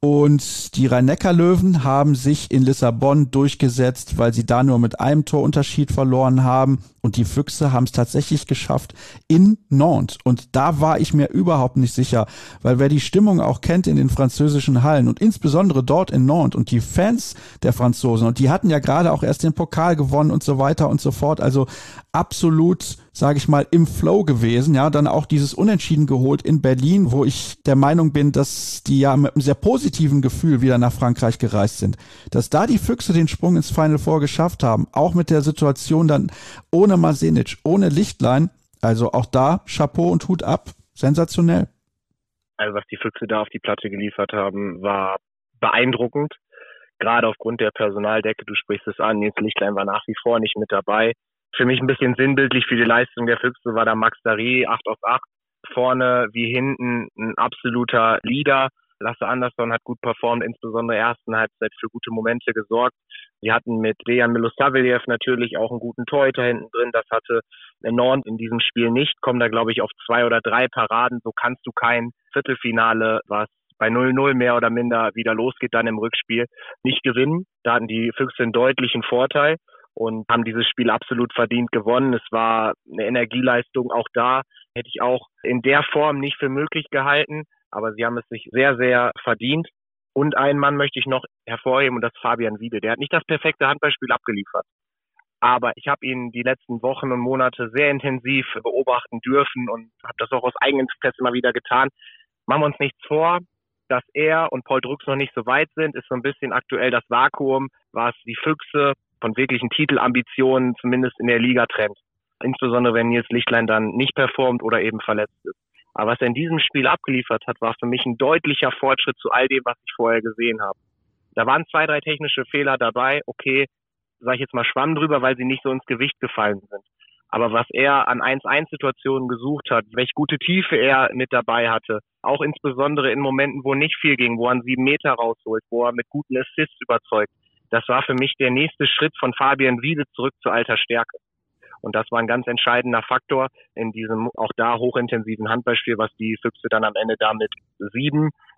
Und die Rhein-Neckar-Löwen haben sich in Lissabon durchgesetzt, weil sie da nur mit einem Torunterschied verloren haben. Und die Füchse haben es tatsächlich geschafft in Nantes. Und da war ich mir überhaupt nicht sicher, weil wer die Stimmung auch kennt in den französischen Hallen und insbesondere dort in Nantes und die Fans der Franzosen, und die hatten ja gerade auch erst den Pokal gewonnen und so weiter und so fort. Also absolut, sage ich mal, im Flow gewesen. Ja, dann auch dieses Unentschieden geholt in Berlin, wo ich der Meinung bin, dass die ja mit einem sehr positiven Gefühl wieder nach Frankreich gereist sind. Dass da die Füchse den Sprung ins Final Four geschafft haben, auch mit der Situation dann ohne Masenic, ohne Lichtlein, also auch da Chapeau und Hut ab, sensationell. Also was die Füchse da auf die Platte geliefert haben, war beeindruckend. Gerade aufgrund der Personaldecke, du sprichst es an, Nils Lichtlein war nach wie vor nicht mit dabei. Für mich ein bisschen sinnbildlich für die Leistung der Füchse war da Max Daré, 8 aus 8. Vorne wie hinten ein absoluter Leader. Lasse Andersson hat gut performt, insbesondere in der ersten Halbzeit für gute Momente gesorgt. Sie hatten mit Dejan Milosavljev natürlich auch einen guten Torhüter hinten drin. Das hatte Nantes in diesem Spiel nicht. Kommen da, glaube ich, auf 2 oder 3 Paraden. So kannst du kein Viertelfinale, was bei 0-0 mehr oder minder wieder losgeht, dann im Rückspiel, nicht gewinnen. Da hatten die Füchse einen deutlichen Vorteil und haben dieses Spiel absolut verdient gewonnen. Es war eine Energieleistung, auch da hätte ich auch in der Form nicht für möglich gehalten, aber sie haben es sich sehr, sehr verdient. Und einen Mann möchte ich noch hervorheben und das ist Fabian Wiede. Der hat nicht das perfekte Handballspiel abgeliefert, aber ich habe ihn die letzten Wochen und Monate sehr intensiv beobachten dürfen und habe das auch aus eigenem Interesse immer wieder getan. Machen wir uns nichts vor, dass er und Paul Drucks noch nicht so weit sind, ist so ein bisschen aktuell das Vakuum, was die Füchse von wirklichen Titelambitionen zumindest in der Liga trennt. Insbesondere wenn Nils Lichtlein dann nicht performt oder eben verletzt ist. Aber was er in diesem Spiel abgeliefert hat, war für mich ein deutlicher Fortschritt zu all dem, was ich vorher gesehen habe. Da waren 2, 3 technische Fehler dabei, okay, sage ich jetzt mal Schwamm drüber, weil sie nicht so ins Gewicht gefallen sind. Aber was er an 1-1-Situationen gesucht hat, welche gute Tiefe er mit dabei hatte, auch insbesondere in Momenten, wo nicht viel ging, wo er einen 7 Meter rausholt, wo er mit guten Assists überzeugt, das war für mich der nächste Schritt von Fabian Wiede zurück zu alter Stärke. Und das war ein ganz entscheidender Faktor in diesem auch da hochintensiven Handballspiel, was die Füchse dann am Ende da mit 7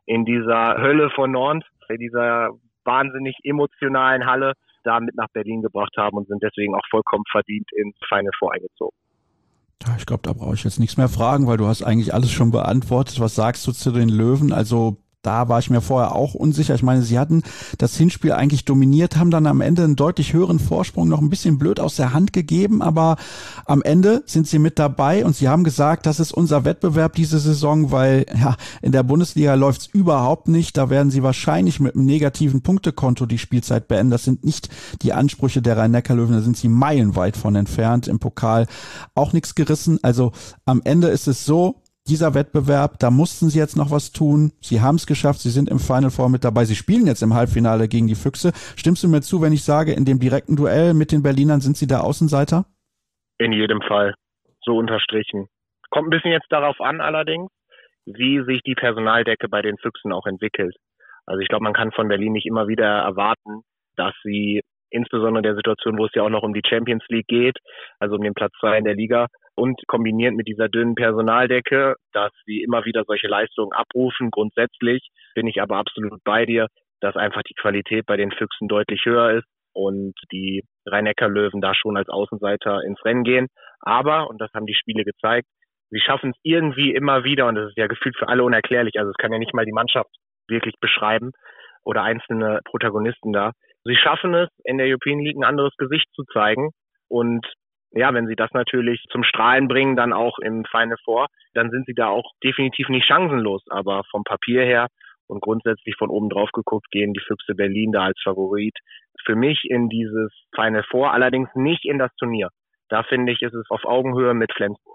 in dieser Hölle von Nantes, in dieser wahnsinnig emotionalen Halle, da mit nach Berlin gebracht haben und sind deswegen auch vollkommen verdient ins Final Four eingezogen. Ja, ich glaube, da brauche ich jetzt nichts mehr fragen, weil du hast eigentlich alles schon beantwortet. Was sagst du zu den Löwen? Also da war ich mir vorher auch unsicher. Ich meine, sie hatten das Hinspiel eigentlich dominiert, haben dann am Ende einen deutlich höheren Vorsprung noch ein bisschen blöd aus der Hand gegeben, aber am Ende sind sie mit dabei und sie haben gesagt, das ist unser Wettbewerb diese Saison, weil ja in der Bundesliga läuft's überhaupt nicht. Da werden sie wahrscheinlich mit einem negativen Punktekonto die Spielzeit beenden. Das sind nicht die Ansprüche der Rhein-Neckar-Löwen, da sind sie meilenweit von entfernt. Im Pokal auch nichts gerissen. Also am Ende ist es so, dieser Wettbewerb, da mussten sie jetzt noch was tun. Sie haben es geschafft, sie sind im Final Four mit dabei. Sie spielen jetzt im Halbfinale gegen die Füchse. Stimmst du mir zu, wenn ich sage, in dem direkten Duell mit den Berlinern sind sie der Außenseiter? In jedem Fall. So unterstrichen. Kommt ein bisschen jetzt darauf an allerdings, wie sich die Personaldecke bei den Füchsen auch entwickelt. Also ich glaube, man kann von Berlin nicht immer wieder erwarten, dass sie insbesondere in der Situation, wo es ja auch noch um die Champions League geht, also um den Platz 2 in der Liga, und kombiniert mit dieser dünnen Personaldecke, dass sie immer wieder solche Leistungen abrufen. Grundsätzlich bin ich aber absolut bei dir, dass einfach die Qualität bei den Füchsen deutlich höher ist und die Rhein-Neckar-Löwen da schon als Außenseiter ins Rennen gehen. Aber, und das haben die Spiele gezeigt, sie schaffen es irgendwie immer wieder, und das ist ja gefühlt für alle unerklärlich, also es kann ja nicht mal die Mannschaft wirklich beschreiben oder einzelne Protagonisten da. Sie schaffen es, in der European League ein anderes Gesicht zu zeigen, und ja, wenn sie das natürlich zum Strahlen bringen, dann auch im Final Four, dann sind sie da auch definitiv nicht chancenlos. Aber vom Papier her und grundsätzlich von oben drauf geguckt, gehen die Füchse Berlin da als Favorit für mich in dieses Final Four, allerdings nicht in das Turnier. Da finde ich, ist es auf Augenhöhe mit Flensburg.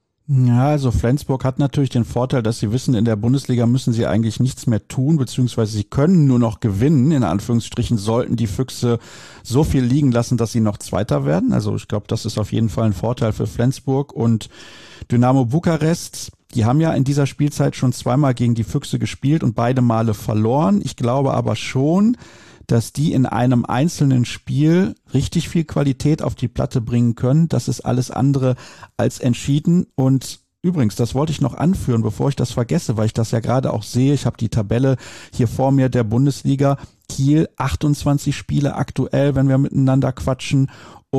Ja, also Flensburg hat natürlich den Vorteil, dass sie wissen, in der Bundesliga müssen sie eigentlich nichts mehr tun, beziehungsweise sie können nur noch gewinnen, in Anführungsstrichen, sollten die Füchse so viel liegen lassen, dass sie noch Zweiter werden. Also ich glaube, das ist auf jeden Fall ein Vorteil für Flensburg. Und Dynamo Bukarest, die haben ja in dieser Spielzeit schon zweimal gegen die Füchse gespielt und beide Male verloren. Ich glaube aber schon, dass die in einem einzelnen Spiel richtig viel Qualität auf die Platte bringen können. Das ist alles andere als entschieden. Und übrigens, das wollte ich noch anführen, bevor ich das vergesse, weil ich das ja gerade auch sehe. Ich habe die Tabelle hier vor mir der Bundesliga. Kiel 28 Spiele aktuell, wenn wir miteinander quatschen.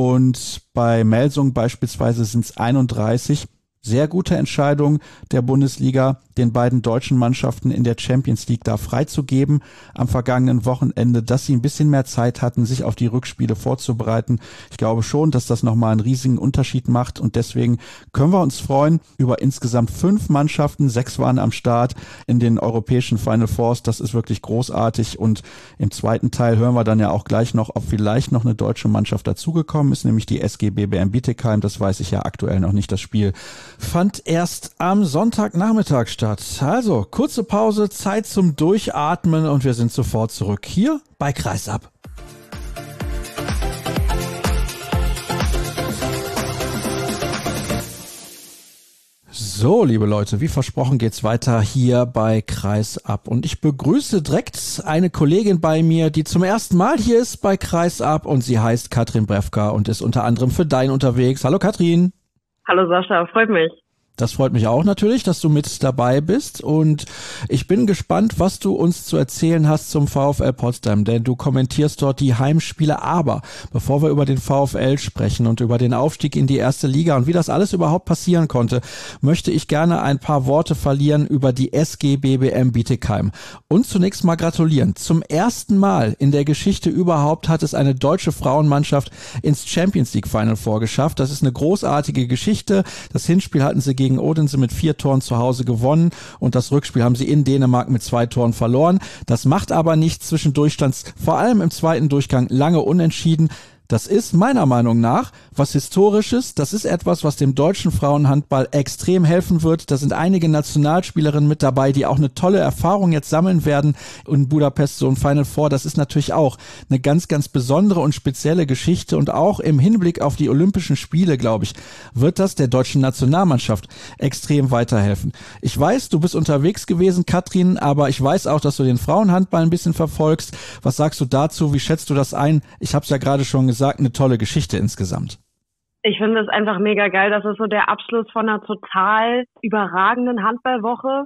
Und bei Melsung beispielsweise sind es 31. Sehr gute Entscheidung der Bundesliga, den beiden deutschen Mannschaften in der Champions League da freizugeben am vergangenen Wochenende, dass sie ein bisschen mehr Zeit hatten, sich auf die Rückspiele vorzubereiten. Ich glaube schon, dass das nochmal einen riesigen Unterschied macht, und deswegen können wir uns freuen über insgesamt 5 Mannschaften. 6 waren am Start in den europäischen Final Fours. Das ist wirklich großartig, und im zweiten Teil hören wir dann ja auch gleich noch, ob vielleicht noch eine deutsche Mannschaft dazugekommen ist, nämlich die SG BBM Bietigheim. Das weiß ich ja aktuell noch nicht. Das Spiel fand erst am Sonntagnachmittag statt. Also, kurze Pause, Zeit zum Durchatmen, und wir sind sofort zurück hier bei Kreisab. So, liebe Leute, wie versprochen geht's weiter hier bei Kreisab, und ich begrüße direkt eine Kollegin bei mir, die zum ersten Mal hier ist bei Kreisab, und sie heißt Katrin Brewka und ist unter anderem für Dein unterwegs. Hallo Katrin. Hallo Sascha, freut mich. Das freut mich auch natürlich, dass du mit dabei bist, und ich bin gespannt, was du uns zu erzählen hast zum VfL Potsdam, denn du kommentierst dort die Heimspiele. Aber bevor wir über den VfL sprechen und über den Aufstieg in die erste Liga und wie das alles überhaupt passieren konnte, möchte ich gerne ein paar Worte verlieren über die SG BBM Bietigheim. Und zunächst mal gratulieren. Zum ersten Mal in der Geschichte überhaupt hat es eine deutsche Frauenmannschaft ins Champions League Final Four geschafft. Das ist eine großartige Geschichte. Das Hinspiel hatten sie gegen Odense mit 4 Toren zu Hause gewonnen, und das Rückspiel haben sie in Dänemark mit 2 Toren verloren. Das macht aber nichts. Zwischendurch stand es vor allem im zweiten Durchgang lange unentschieden. Das ist meiner Meinung nach was Historisches. Das ist etwas, was dem deutschen Frauenhandball extrem helfen wird. Da sind einige Nationalspielerinnen mit dabei, die auch eine tolle Erfahrung jetzt sammeln werden in Budapest, so ein Final Four. Das ist natürlich auch eine ganz, ganz besondere und spezielle Geschichte, und auch im Hinblick auf die Olympischen Spiele, glaube ich, wird das der deutschen Nationalmannschaft extrem weiterhelfen. Ich weiß, du bist unterwegs gewesen, Katrin, aber ich weiß auch, dass du den Frauenhandball ein bisschen verfolgst. Was sagst du dazu? Wie schätzt du das ein? Ich habe es ja gerade schon gesagt, eine tolle Geschichte insgesamt. Ich finde es einfach mega geil. Das ist so der Abschluss von einer total überragenden Handballwoche.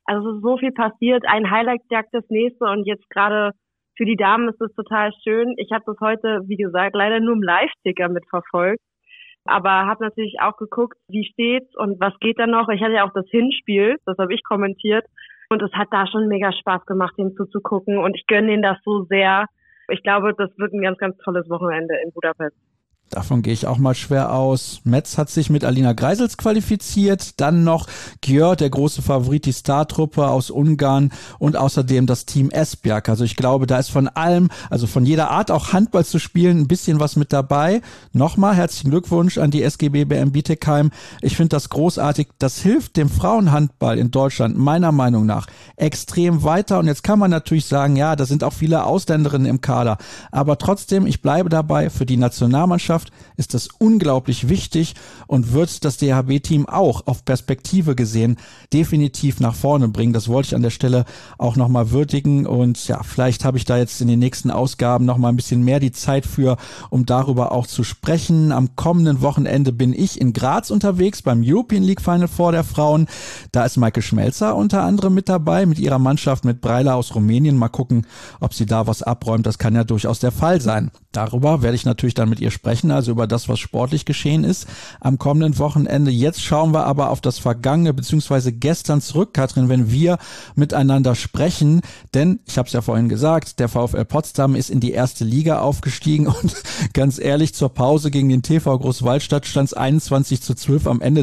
Also es ist so viel passiert, ein Highlight jagt das nächste und jetzt gerade für die Damen ist es total schön. Ich habe das heute, wie gesagt, leider nur im Live-Ticker mitverfolgt, aber habe natürlich auch geguckt, wie steht's und was geht da noch. Ich hatte ja auch das Hinspiel, das habe ich kommentiert und es hat da schon mega Spaß gemacht, ihm zuzugucken und ich gönne ihnen das so sehr. Ich glaube, das wird ein ganz, ganz tolles Wochenende in Budapest. Davon gehe ich auch mal schwer aus. Metz hat sich mit Alina Greisels qualifiziert, dann noch Gjör, der große Favorit, die Startruppe aus Ungarn und außerdem das Team Esbjerg. Also ich glaube, da ist von allem, also von jeder Art auch Handball zu spielen, ein bisschen was mit dabei. Nochmal herzlichen Glückwunsch an die SGB BM Bietigheim. Ich finde das großartig. Das hilft dem Frauenhandball in Deutschland meiner Meinung nach extrem weiter. Und jetzt kann man natürlich sagen, ja, da sind auch viele Ausländerinnen im Kader. Aber trotzdem, ich bleibe dabei, für die Nationalmannschaft ist das unglaublich wichtig und wird das DHB-Team auch auf Perspektive gesehen definitiv nach vorne bringen. Das wollte ich an der Stelle auch nochmal würdigen und ja, vielleicht habe ich da jetzt in den nächsten Ausgaben nochmal ein bisschen mehr die Zeit für, um darüber auch zu sprechen. Am kommenden Wochenende bin ich in Graz unterwegs beim European League Final Four der Frauen. Da ist Maike Schmelzer unter anderem mit dabei, mit ihrer Mannschaft mit Breila aus Rumänien. Mal gucken, ob sie da was abräumt. Das kann ja durchaus der Fall sein. Darüber werde ich natürlich dann mit ihr sprechen, also über das, was sportlich geschehen ist am kommenden Wochenende. Jetzt schauen wir aber auf das Vergangene bzw. gestern zurück, Katrin, wenn wir miteinander sprechen. Denn, ich habe es ja vorhin gesagt, der VfL Potsdam ist in die erste Liga aufgestiegen und ganz ehrlich, zur Pause gegen den TV Großwaldstadt stand es 21:12, am Ende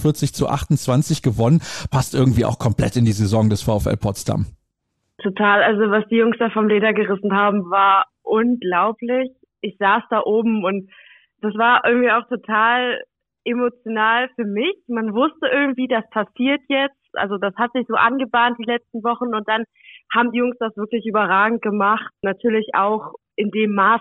43:28 gewonnen. Passt irgendwie auch komplett in die Saison des VfL Potsdam. Total, also was die Jungs da vom Leder gerissen haben, war unglaublich. Ich saß da oben und das war irgendwie auch total emotional für mich. Man wusste irgendwie, das passiert jetzt. Also das hat sich so angebahnt die letzten Wochen und dann haben die Jungs das wirklich überragend gemacht. Natürlich auch in dem Maß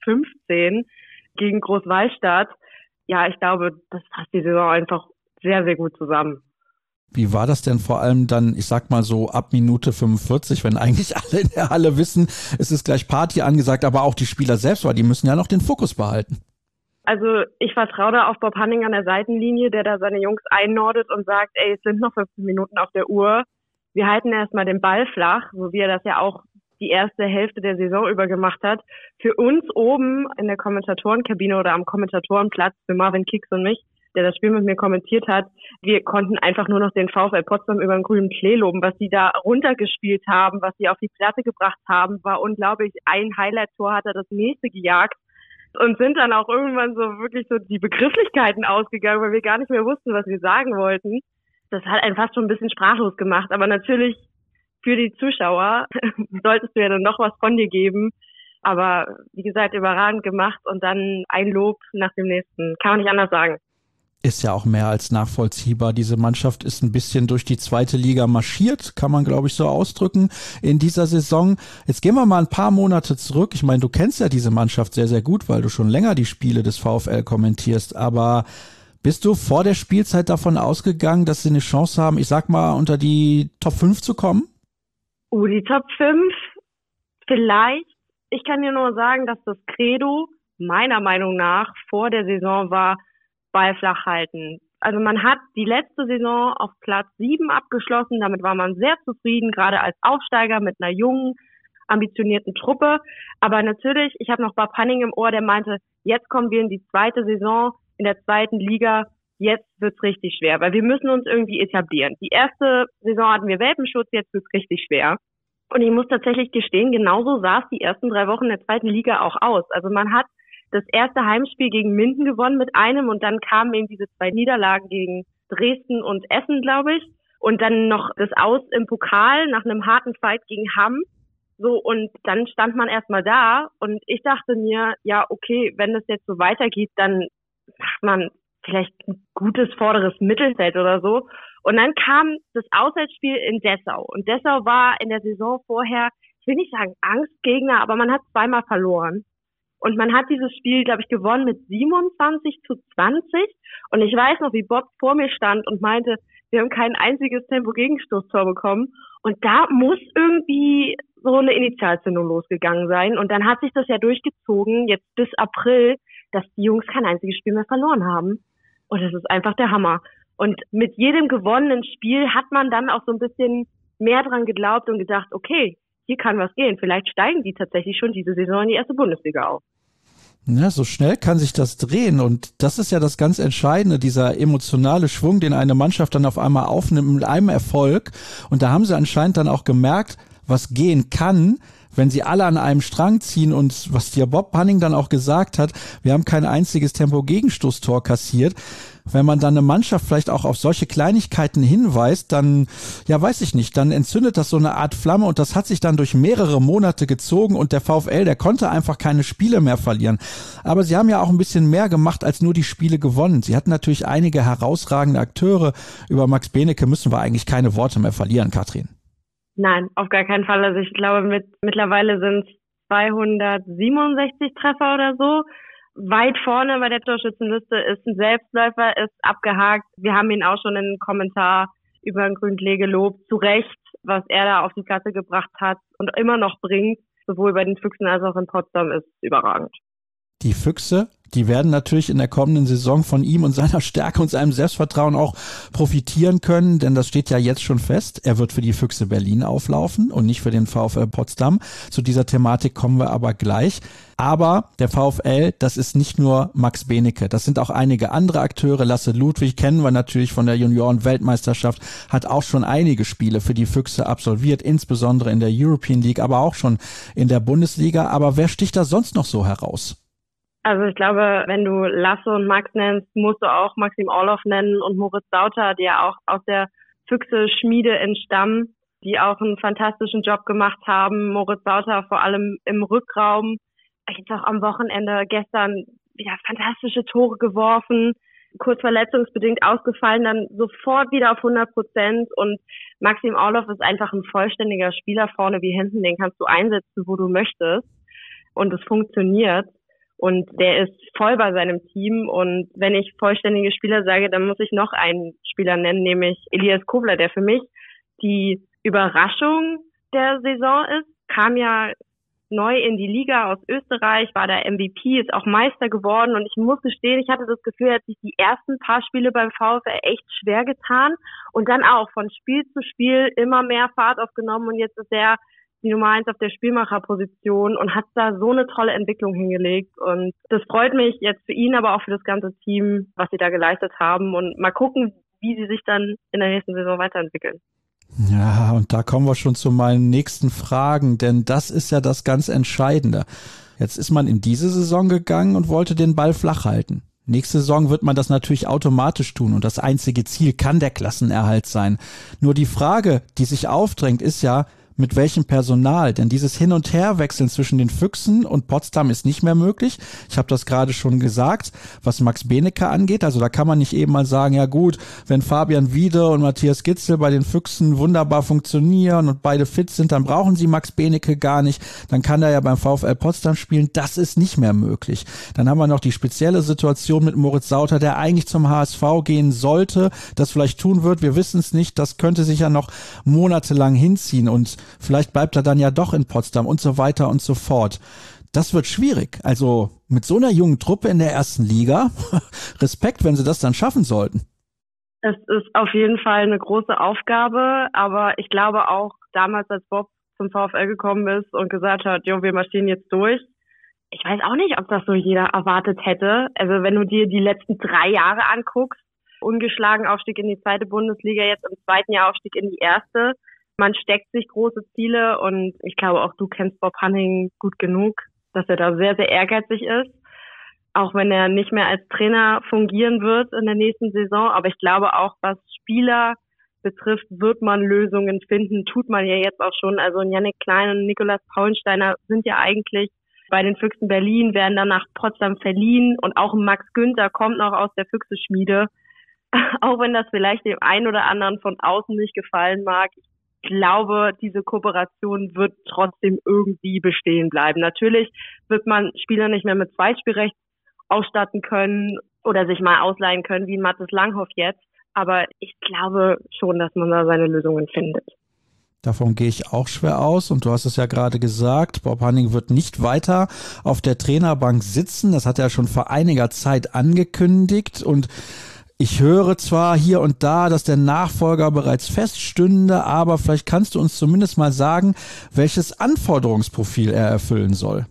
+15 gegen Großwallstadt. Ja, ich glaube, das fasst die Saison einfach sehr, sehr gut zusammen. Wie war das denn vor allem dann, ich sag mal so ab Minute 45, wenn eigentlich alle in der Halle wissen, es ist gleich Party angesagt, aber auch die Spieler selbst, weil die müssen ja noch den Fokus behalten. Also ich vertraue da auf Bob Hanning an der Seitenlinie, der da seine Jungs einnordet und sagt, ey, es sind noch 15 Minuten auf der Uhr. Wir halten erstmal den Ball flach, so wie er das ja auch die erste Hälfte der Saison über gemacht hat. Für uns oben in der Kommentatorenkabine oder am Kommentatorenplatz, für Marvin Kicks und mich, der das Spiel mit mir kommentiert hat, wir konnten einfach nur noch den VfL Potsdam über den grünen Klee loben. Was die da runtergespielt haben, was sie auf die Platte gebracht haben, war unglaublich. Ein Highlight-Tor hat er das nächste gejagt und sind dann auch irgendwann so wirklich so die Begrifflichkeiten ausgegangen, weil wir gar nicht mehr wussten, was wir sagen wollten. Das hat einen fast schon ein bisschen sprachlos gemacht. Aber natürlich für die Zuschauer solltest du ja dann noch was von dir geben. Aber wie gesagt, überragend gemacht und dann ein Lob nach dem nächsten. Kann man nicht anders sagen. Ist ja auch mehr als nachvollziehbar. Diese Mannschaft ist ein bisschen durch die zweite Liga marschiert, kann man glaube ich so ausdrücken in dieser Saison. Jetzt gehen wir mal ein paar Monate zurück. Ich meine, du kennst ja diese Mannschaft sehr, sehr gut, weil du schon länger die Spiele des VfL kommentierst. Aber bist du vor der Spielzeit davon ausgegangen, dass sie eine Chance haben, ich sag mal, unter die Top 5 zu kommen? Die Top 5 vielleicht. Ich kann dir nur sagen, dass das Credo meiner Meinung nach vor der Saison war, Ball flach halten. Also man hat die letzte Saison auf Platz 7 abgeschlossen. Damit war man sehr zufrieden, gerade als Aufsteiger mit einer jungen, ambitionierten Truppe. Aber natürlich, ich habe noch Bob Hanning im Ohr, der meinte, jetzt kommen wir in die zweite Saison in der zweiten Liga. Jetzt wird's richtig schwer, weil wir müssen uns irgendwie etablieren. Die erste Saison hatten wir Welpenschutz, jetzt wird's richtig schwer. Und ich muss tatsächlich gestehen, genauso sah es die ersten 3 Wochen der zweiten Liga auch aus. Also man hat das erste Heimspiel gegen Minden gewonnen mit einem und dann kamen eben diese 2 Niederlagen gegen Dresden und Essen, glaube ich. Und dann noch das Aus im Pokal nach einem harten Fight gegen Hamm. So, und dann stand man erstmal da und ich dachte mir, ja, okay, wenn das jetzt so weitergeht, dann macht man vielleicht ein gutes vorderes Mittelfeld oder so. Und dann kam das Auswärtsspiel in Dessau. Und Dessau war in der Saison vorher, ich will nicht sagen Angstgegner, aber man hat 2-mal verloren. Und man hat dieses Spiel, glaube ich, gewonnen mit 27:20. Und ich weiß noch, wie Bob vor mir stand und meinte, wir haben kein einziges Tempo-Gegenstoßtor bekommen. Und da muss irgendwie so eine Initialzündung losgegangen sein. Und dann hat sich das ja durchgezogen, jetzt bis April, dass die Jungs kein einziges Spiel mehr verloren haben. Und das ist einfach der Hammer. Und mit jedem gewonnenen Spiel hat man dann auch so ein bisschen mehr dran geglaubt und gedacht, okay, hier kann was gehen. Vielleicht steigen die tatsächlich schon diese Saison in die erste Bundesliga auf. Ja, so schnell kann sich das drehen und das ist ja das ganz Entscheidende, dieser emotionale Schwung, den eine Mannschaft dann auf einmal aufnimmt mit einem Erfolg. Und da haben sie anscheinend dann auch gemerkt, was gehen kann, wenn sie alle an einem Strang ziehen und was dir Bob Hanning dann auch gesagt hat, wir haben kein einziges Tempo-Gegenstoßtor kassiert. Wenn man dann eine Mannschaft vielleicht auch auf solche Kleinigkeiten hinweist, dann, ja weiß ich nicht, dann entzündet das so eine Art Flamme und das hat sich dann durch mehrere Monate gezogen und der VfL, der konnte einfach keine Spiele mehr verlieren. Aber sie haben ja auch ein bisschen mehr gemacht als nur die Spiele gewonnen. Sie hatten natürlich einige herausragende Akteure. Über Max Benecke müssen wir eigentlich keine Worte mehr verlieren, Katrin. Nein, auf gar keinen Fall. Also ich glaube, mittlerweile sind es 267 Treffer oder so. Weit vorne bei der Torschützenliste, ist ein Selbstläufer, ist abgehakt. Wir haben ihn auch schon in einem Kommentar über den Grünklee gelobt. Zu Recht, was er da auf die Platte gebracht hat und immer noch bringt, sowohl bei den Füchsen als auch in Potsdam, ist überragend. Die Füchse, die werden natürlich in der kommenden Saison von ihm und seiner Stärke und seinem Selbstvertrauen auch profitieren können, denn das steht ja jetzt schon fest. Er wird für die Füchse Berlin auflaufen und nicht für den VfL Potsdam. Zu dieser Thematik kommen wir aber gleich. Aber der VfL, das ist nicht nur Max Benecke, das sind auch einige andere Akteure. Lasse Ludwig kennen wir natürlich von der Junioren-Weltmeisterschaft, hat auch schon einige Spiele für die Füchse absolviert, insbesondere in der European League, aber auch schon in der Bundesliga. Aber wer sticht da sonst noch so heraus? Also ich glaube, wenn du Lasse und Max nennst, musst du auch Maxim Orloff nennen und Moritz Sauter, die ja auch aus der Füchse-Schmiede entstammen, die auch einen fantastischen Job gemacht haben. Moritz Sauter vor allem im Rückraum, jetzt auch am Wochenende gestern wieder fantastische Tore geworfen, kurz verletzungsbedingt ausgefallen, dann sofort wieder auf 100%. Und Maxim Orloff ist einfach ein vollständiger Spieler vorne wie hinten, den kannst du einsetzen, wo du möchtest. Und es funktioniert. Und der ist voll bei seinem Team. Und wenn ich vollständige Spieler sage, dann muss ich noch einen Spieler nennen, nämlich Elias Kobler, der für mich die Überraschung der Saison ist. Kam ja neu in die Liga aus Österreich, war der MVP, ist auch Meister geworden. Und ich muss gestehen, ich hatte das Gefühl, er hat sich die ersten paar Spiele beim VfL echt schwer getan. Und dann auch von Spiel zu Spiel immer mehr Fahrt aufgenommen. Und jetzt ist er die Nummer 1 auf der Spielmacherposition und hat da so eine tolle Entwicklung hingelegt. Und das freut mich jetzt für ihn, aber auch für das ganze Team, was sie da geleistet haben. Und mal gucken, wie sie sich dann in der nächsten Saison weiterentwickeln. Ja, und da kommen wir schon zu meinen nächsten Fragen, denn das ist ja das ganz Entscheidende. Jetzt ist man in diese Saison gegangen und wollte den Ball flach halten. Nächste Saison wird man das natürlich automatisch tun und das einzige Ziel kann der Klassenerhalt sein. Nur die Frage, die sich aufdrängt, ist ja, mit welchem Personal? Denn dieses Hin- und Herwechseln zwischen den Füchsen und Potsdam ist nicht mehr möglich. Ich habe das gerade schon gesagt, was Max Benecke angeht. Also da kann man nicht eben mal sagen, ja gut, wenn Fabian Wiede und Matthias Gitzel bei den Füchsen wunderbar funktionieren und beide fit sind, dann brauchen sie Max Benecke gar nicht. Dann kann er ja beim VfL Potsdam spielen. Das ist nicht mehr möglich. Dann haben wir noch die spezielle Situation mit Moritz Sauter, der eigentlich zum HSV gehen sollte, das vielleicht tun wird. Wir wissen es nicht. Das könnte sich ja noch monatelang hinziehen und vielleicht bleibt er dann ja doch in Potsdam und so weiter und so fort. Das wird schwierig. Also mit so einer jungen Truppe in der ersten Liga, Respekt, wenn sie das dann schaffen sollten. Es ist auf jeden Fall eine große Aufgabe, aber ich glaube auch damals, als Bob zum VfL gekommen ist und gesagt hat, jo, wir marschieren jetzt durch. Ich weiß auch nicht, ob das so jeder erwartet hätte. Also wenn du dir die letzten 3 Jahre anguckst, ungeschlagen Aufstieg in die 2. Bundesliga, jetzt im 2. Jahr Aufstieg in die 1. Man steckt sich große Ziele und ich glaube auch du kennst Bob Hanning gut genug, dass er da sehr, sehr ehrgeizig ist. Auch wenn er nicht mehr als Trainer fungieren wird in der nächsten Saison. Aber ich glaube auch, was Spieler betrifft, wird man Lösungen finden. Tut man ja jetzt auch schon. Also Yannick Klein und Nikolaus Paulsteiner sind ja eigentlich bei den Füchsen Berlin, werden dann nach Potsdam verliehen. Und auch Max Günther kommt noch aus der Füchse-Schmiede. Auch wenn das vielleicht dem einen oder anderen von außen nicht gefallen mag. Ich glaube, diese Kooperation wird trotzdem irgendwie bestehen bleiben. Natürlich wird man Spieler nicht mehr mit Zweitspielrecht ausstatten können oder sich mal ausleihen können, wie Mathis Langhoff jetzt. Aber ich glaube schon, dass man da seine Lösungen findet. Davon gehe ich auch schwer aus und du hast es ja gerade gesagt, Bob Hanning wird nicht weiter auf der Trainerbank sitzen. Das hat er schon vor einiger Zeit angekündigt und Ich höre zwar hier und da, dass der Nachfolger bereits feststünde, aber vielleicht kannst du uns zumindest mal sagen, welches Anforderungsprofil er erfüllen soll.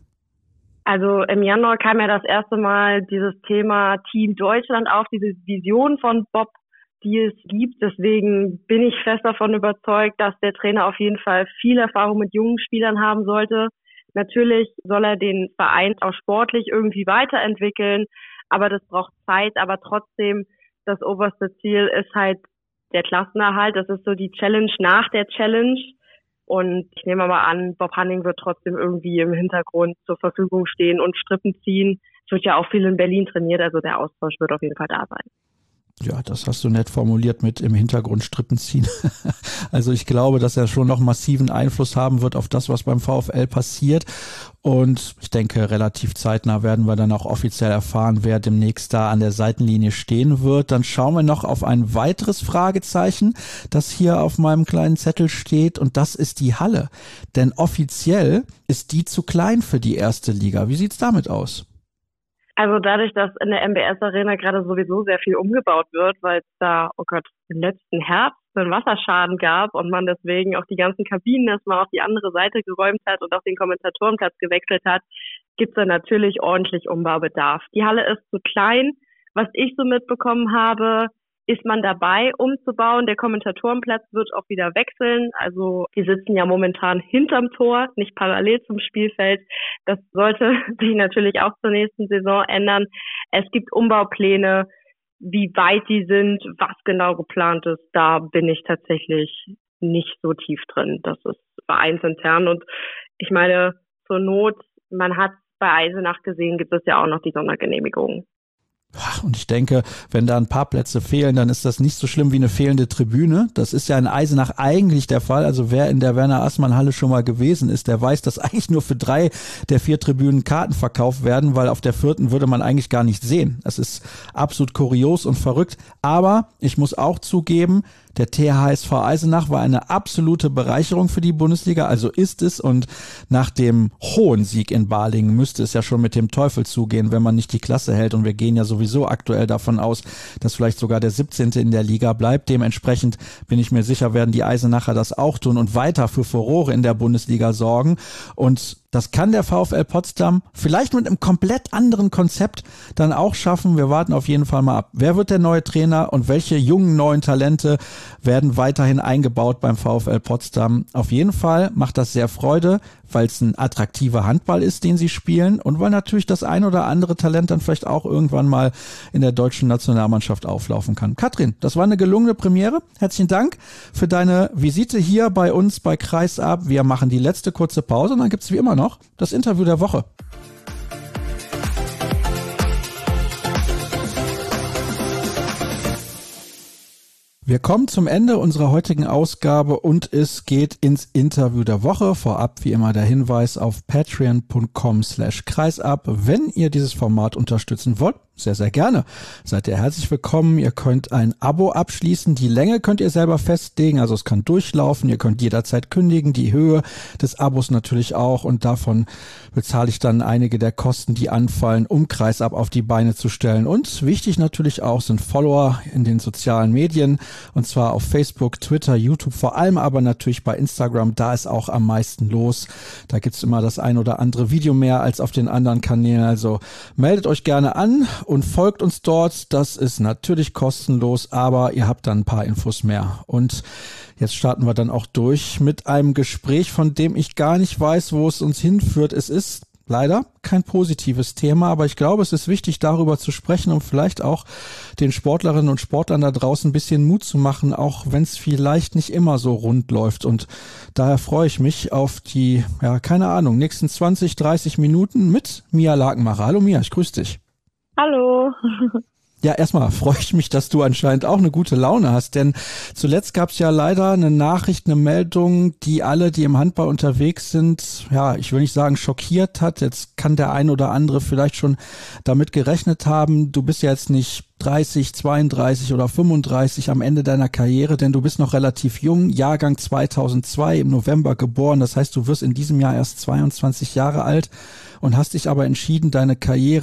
Also im Januar kam ja das erste Mal dieses Thema Team Deutschland auf, diese Vision von Bob, die es gibt. Deswegen bin ich fest davon überzeugt, dass der Trainer auf jeden Fall viel Erfahrung mit jungen Spielern haben sollte. Natürlich soll er den Verein auch sportlich irgendwie weiterentwickeln, aber das braucht Zeit. Aber trotzdem, das oberste Ziel ist halt der Klassenerhalt. Das ist so die Challenge nach der Challenge. Und ich nehme mal an, Bob Hanning wird trotzdem irgendwie im Hintergrund zur Verfügung stehen und Strippen ziehen. Es wird ja auch viel in Berlin trainiert, also der Austausch wird auf jeden Fall da sein. Ja, das hast du nett formuliert mit im Hintergrund Strippen ziehen. Also ich glaube, dass er schon noch massiven Einfluss haben wird auf das, was beim VfL passiert. Und ich denke, relativ zeitnah werden wir dann auch offiziell erfahren, wer demnächst da an der Seitenlinie stehen wird. Dann schauen wir noch auf ein weiteres Fragezeichen, das hier auf meinem kleinen Zettel steht. Und das ist die Halle. Denn offiziell ist die zu klein für die erste Liga. Wie sieht's damit aus? Also dadurch, dass in der MBS Arena gerade sowieso sehr viel umgebaut wird, weil es da, im letzten Herbst einen Wasserschaden gab und man deswegen auch die ganzen Kabinen erstmal auf die andere Seite geräumt hat und auch den Kommentatorenplatz gewechselt hat, gibt es da natürlich ordentlich Umbaubedarf. Die Halle ist zu klein. Was ich so mitbekommen habe, ist man dabei, umzubauen. Der Kommentatorenplatz wird auch wieder wechseln. Also die sitzen ja momentan hinterm Tor, nicht parallel zum Spielfeld. Das sollte sich natürlich auch zur nächsten Saison ändern. Es gibt Umbaupläne. Wie weit die sind, was genau geplant ist, da bin ich tatsächlich nicht so tief drin. Das ist vereinsintern. Und ich meine, zur Not, man hat bei Eisenach gesehen, gibt es ja auch noch die Sondergenehmigung. Und ich denke, wenn da ein paar Plätze fehlen, dann ist das nicht so schlimm wie eine fehlende Tribüne. Das ist ja in Eisenach eigentlich der Fall. Also wer in der Werner-Assmann-Halle schon mal gewesen ist, der weiß, dass eigentlich nur für 3 der 4 Tribünen Karten verkauft werden, weil auf der 4. würde man eigentlich gar nicht sehen. Das ist absolut kurios und verrückt. Aber ich muss auch zugeben, der THSV Eisenach war eine absolute Bereicherung für die Bundesliga, also ist es. Und nach dem hohen Sieg in Balingen müsste es ja schon mit dem Teufel zugehen, wenn man nicht die Klasse hält. Und wir gehen ja sowieso aktuell davon aus, dass vielleicht sogar der 17. in der Liga bleibt. Dementsprechend bin ich mir sicher, werden die Eisenacher das auch tun und weiter für Furore in der Bundesliga sorgen. Und das kann der VfL Potsdam vielleicht mit einem komplett anderen Konzept dann auch schaffen. Wir warten auf jeden Fall mal ab. Wer wird der neue Trainer und welche jungen neuen Talente werden weiterhin eingebaut beim VfL Potsdam? Auf jeden Fall macht das sehr Freude, weil es ein attraktiver Handball ist, den sie spielen und weil natürlich das ein oder andere Talent dann vielleicht auch irgendwann mal in der deutschen Nationalmannschaft auflaufen kann. Katrin, das war eine gelungene Premiere. Herzlichen Dank für deine Visite hier bei uns bei Kreisab. Wir machen die letzte kurze Pause und dann gibt's wie immer noch das Interview der Woche. Wir kommen zum Ende unserer heutigen Ausgabe und es geht ins Interview der Woche. Vorab wie immer der Hinweis auf patreon.com/kreisab. Wenn ihr dieses Format unterstützen wollt, sehr, sehr gerne. Seid ihr herzlich willkommen. Ihr könnt ein Abo abschließen. Die Länge könnt ihr selber festlegen. Also es kann durchlaufen. Ihr könnt jederzeit kündigen. Die Höhe des Abos natürlich auch. Und davon bezahle ich dann einige der Kosten, die anfallen, um Kreisab auf die Beine zu stellen. Und wichtig natürlich auch sind Follower in den sozialen Medien. Und zwar auf Facebook, Twitter, YouTube, vor allem aber natürlich bei Instagram. Da ist auch am meisten los. Da gibt's immer das ein oder andere Video mehr als auf den anderen Kanälen. Also meldet euch gerne an und folgt uns dort. Das ist natürlich kostenlos, aber ihr habt dann ein paar Infos mehr. Und jetzt starten wir dann auch durch mit einem Gespräch, von dem ich gar nicht weiß, wo es uns hinführt. Es ist leider kein positives Thema, aber ich glaube, es ist wichtig, darüber zu sprechen, um vielleicht auch den Sportlerinnen und Sportlern da draußen ein bisschen Mut zu machen, auch wenn es vielleicht nicht immer so rund läuft. Und daher freue ich mich auf die, nächsten 20, 30 Minuten mit Mia Lakenmacher. Hallo Mia, ich grüße dich. Hallo. Ja, erstmal freue ich mich, dass du anscheinend auch eine gute Laune hast, denn zuletzt gab es ja leider eine Nachricht, eine Meldung, die alle, die im Handball unterwegs sind, ich will nicht sagen schockiert hat. Jetzt kann der ein oder andere vielleicht schon damit gerechnet haben. Du bist ja jetzt nicht 30, 32 oder 35 am Ende deiner Karriere, denn du bist noch relativ jung, Jahrgang 2002, im November geboren. Das heißt, du wirst in diesem Jahr erst 22 Jahre alt und hast dich aber entschieden, deine Karriere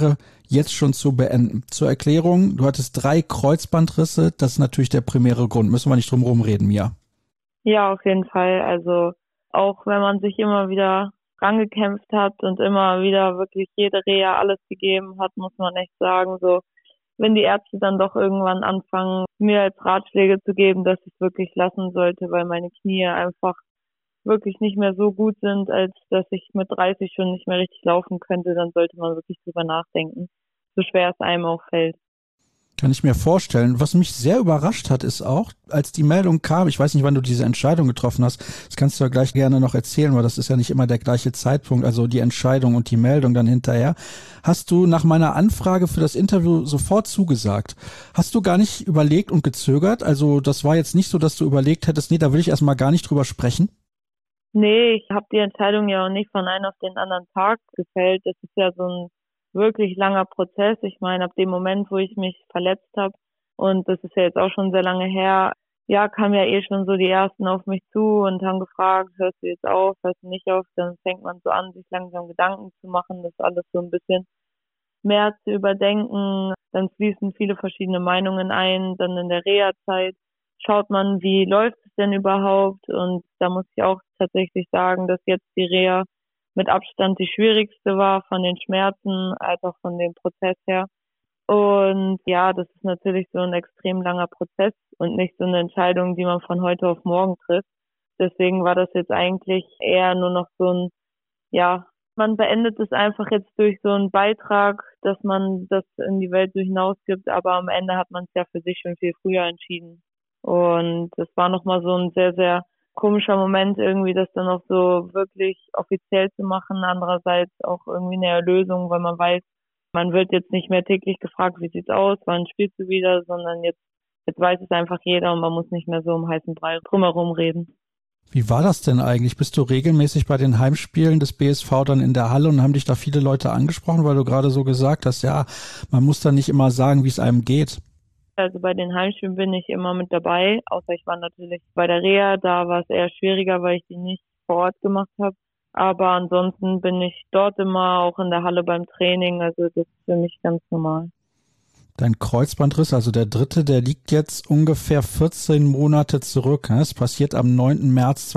jetzt schon zu beenden. Zur Erklärung, du hattest 3 Kreuzbandrisse, das ist natürlich der primäre Grund. Müssen wir nicht drum herum reden, Mia. Ja, auf jeden Fall. Also auch wenn man sich immer wieder rangekämpft hat und immer wieder wirklich jede Reha alles gegeben hat, muss man echt sagen, so wenn die Ärzte dann doch irgendwann anfangen, mir als Ratschläge zu geben, dass ich es wirklich lassen sollte, weil meine Knie einfach wirklich nicht mehr so gut sind, als dass ich mit 30 schon nicht mehr richtig laufen könnte, dann sollte man wirklich drüber nachdenken, so schwer es einem auch fällt. Kann ich mir vorstellen. Was mich sehr überrascht hat, ist auch, als die Meldung kam, ich weiß nicht, wann du diese Entscheidung getroffen hast, das kannst du ja gleich gerne noch erzählen, weil das ist ja nicht immer der gleiche Zeitpunkt, also die Entscheidung und die Meldung dann hinterher. Hast du nach meiner Anfrage für das Interview sofort zugesagt? Hast du gar nicht überlegt und gezögert? Also das war jetzt nicht so, dass du überlegt hättest, nee, da will ich erstmal gar nicht drüber sprechen? Nee, ich habe die Entscheidung ja auch nicht von einem auf den anderen Tag gefällt. Das ist ja so ein wirklich langer Prozess. Ich meine, ab dem Moment, wo ich mich verletzt habe, und das ist ja jetzt auch schon sehr lange her, ja, kamen ja eh schon so die Ersten auf mich zu und haben gefragt, hörst du jetzt auf, hörst du nicht auf? Dann fängt man so an, sich langsam Gedanken zu machen, das alles so ein bisschen mehr zu überdenken. Dann fließen viele verschiedene Meinungen ein. Dann in der Reha-Zeit schaut man, wie läuft es denn überhaupt? Und da muss ich auch tatsächlich sagen, dass jetzt die Reha mit Abstand die schwierigste war von den Schmerzen als auch von dem Prozess her. Und ja, das ist natürlich so ein extrem langer Prozess und nicht so eine Entscheidung, die man von heute auf morgen trifft. Deswegen war das jetzt eigentlich eher nur noch so ein, ja, man beendet es einfach jetzt durch so einen Beitrag, dass man das in die Welt so hinausgibt, aber am Ende hat man es ja für sich schon viel früher entschieden. Und das war nochmal so ein sehr, sehr komischer Moment irgendwie, das dann auch so wirklich offiziell zu machen. Andererseits auch irgendwie eine Erlösung, weil man weiß, man wird jetzt nicht mehr täglich gefragt, wie sieht's aus, wann spielst du wieder, sondern jetzt weiß es einfach jeder und man muss nicht mehr so um heißen Brei drumherum reden. Wie war das denn eigentlich? Bist du regelmäßig bei den Heimspielen des BSV dann in der Halle und haben dich da viele Leute angesprochen, weil du gerade so gesagt hast, ja, man muss da nicht immer sagen, wie es einem geht? Also bei den Heimspielen bin ich immer mit dabei, außer ich war natürlich bei der Reha, da war es eher schwieriger, weil ich die nicht vor Ort gemacht habe. Aber ansonsten bin ich dort immer auch in der Halle beim Training, also das ist für mich ganz normal. Dein Kreuzbandriss, also der dritte, der liegt jetzt ungefähr 14 Monate zurück. Es passiert am 9. März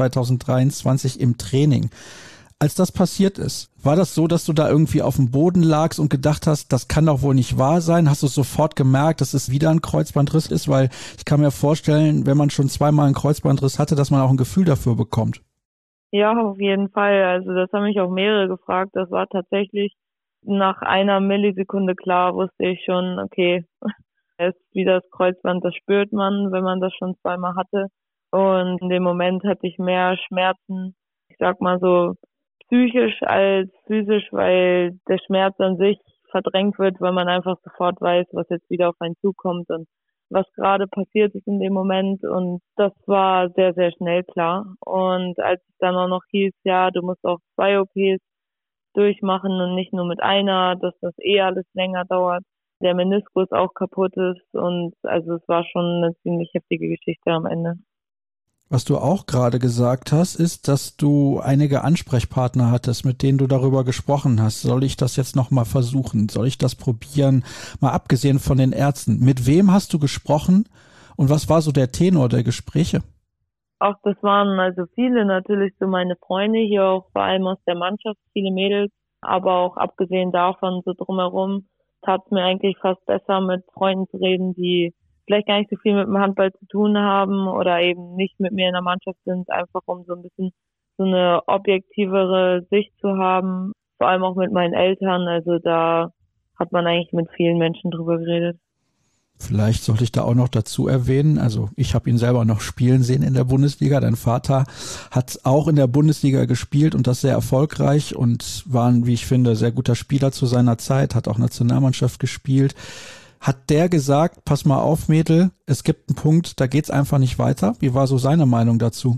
2023 im Training. Als das passiert ist, war das so, dass du da irgendwie auf dem Boden lagst und gedacht hast, das kann doch wohl nicht wahr sein? Hast du sofort gemerkt, dass es wieder ein Kreuzbandriss ist? Weil ich kann mir vorstellen, wenn man schon zweimal einen Kreuzbandriss hatte, dass man auch ein Gefühl dafür bekommt. Ja, auf jeden Fall. Also das haben mich auch mehrere gefragt. Das war tatsächlich nach einer Millisekunde klar, wusste ich schon, okay, es ist wieder das Kreuzband, das spürt man, wenn man das schon zweimal hatte. Und in dem Moment hatte ich mehr Schmerzen, ich sag mal so, psychisch als physisch, weil der Schmerz an sich verdrängt wird, weil man einfach sofort weiß, was jetzt wieder auf einen zukommt und was gerade passiert ist in dem Moment. Und das war sehr, sehr schnell klar. Und als es dann auch noch hieß, ja, du musst auch 2 OPs durchmachen und nicht nur mit einer, dass das alles länger dauert, der Meniskus auch kaputt ist. Und also es war schon eine ziemlich heftige Geschichte am Ende. Was du auch gerade gesagt hast, ist, dass du einige Ansprechpartner hattest, mit denen du darüber gesprochen hast. Soll ich das jetzt nochmal versuchen? Soll ich das probieren? Mal abgesehen von den Ärzten. Mit wem hast du gesprochen und was war so der Tenor der Gespräche? Auch das waren also viele natürlich so meine Freunde hier auch vor allem aus der Mannschaft, viele Mädels, aber auch abgesehen davon so drumherum tat es mir eigentlich fast besser mit Freunden zu reden, die vielleicht gar nicht so viel mit dem Handball zu tun haben oder eben nicht mit mir in der Mannschaft sind, einfach um so ein bisschen so eine objektivere Sicht zu haben, vor allem auch mit meinen Eltern, also da hat man eigentlich mit vielen Menschen drüber geredet. Vielleicht sollte ich da auch noch dazu erwähnen, also ich habe ihn selber noch spielen sehen in der Bundesliga. Dein Vater hat auch in der Bundesliga gespielt und das sehr erfolgreich und war ein, wie ich finde, sehr guter Spieler zu seiner Zeit, hat auch Nationalmannschaft gespielt. Hat der gesagt, pass mal auf, Mädel, es gibt einen Punkt, da geht's einfach nicht weiter? Wie war so seine Meinung dazu?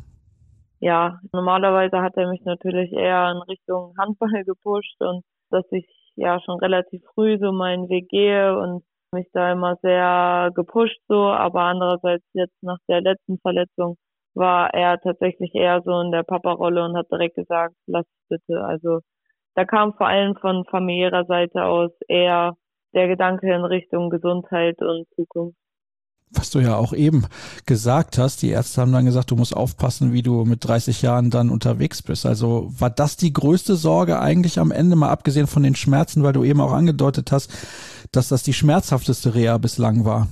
Ja, normalerweise hat er mich natürlich eher in Richtung Handball gepusht und dass ich ja schon relativ früh so meinen Weg gehe und mich da immer sehr gepusht so, aber andererseits jetzt nach der letzten Verletzung war er tatsächlich eher so in der Papa-Rolle und hat direkt gesagt, lass es bitte. Also da kam vor allem von familiärer Seite aus eher der Gedanke in Richtung Gesundheit und Zukunft. Was du ja auch eben gesagt hast, die Ärzte haben dann gesagt, du musst aufpassen, wie du mit 30 Jahren dann unterwegs bist. Also war das die größte Sorge eigentlich am Ende, mal abgesehen von den Schmerzen, weil du eben auch angedeutet hast, dass das die schmerzhafteste Reha bislang war?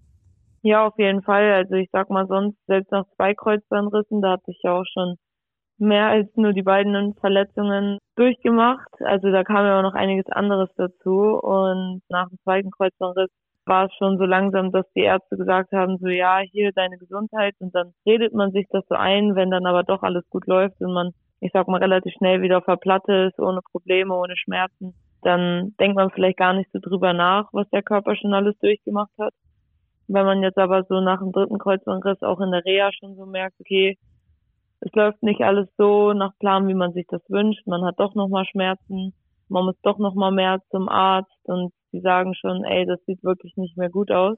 Ja, auf jeden Fall. Also ich sag mal sonst, selbst nach 2 Kreuzbandrissen, da hatte ich ja auch schon mehr als nur die beiden Verletzungen durchgemacht. Also da kam ja auch noch einiges anderes dazu. Und nach dem 2. Kreuzbandriss war es schon so langsam, dass die Ärzte gesagt haben, so ja, hier deine Gesundheit. Und dann redet man sich das so ein, wenn dann aber doch alles gut läuft und man, ich sag mal, relativ schnell wieder auf der Platte ist, ohne Probleme, ohne Schmerzen, dann denkt man vielleicht gar nicht so drüber nach, was der Körper schon alles durchgemacht hat. Wenn man jetzt aber so nach dem 3. Kreuzbandriss auch in der Reha schon so merkt, okay, es läuft nicht alles so nach Plan, wie man sich das wünscht. Man hat doch nochmal Schmerzen. Man muss doch nochmal mehr zum Arzt und die sagen schon, ey, das sieht wirklich nicht mehr gut aus.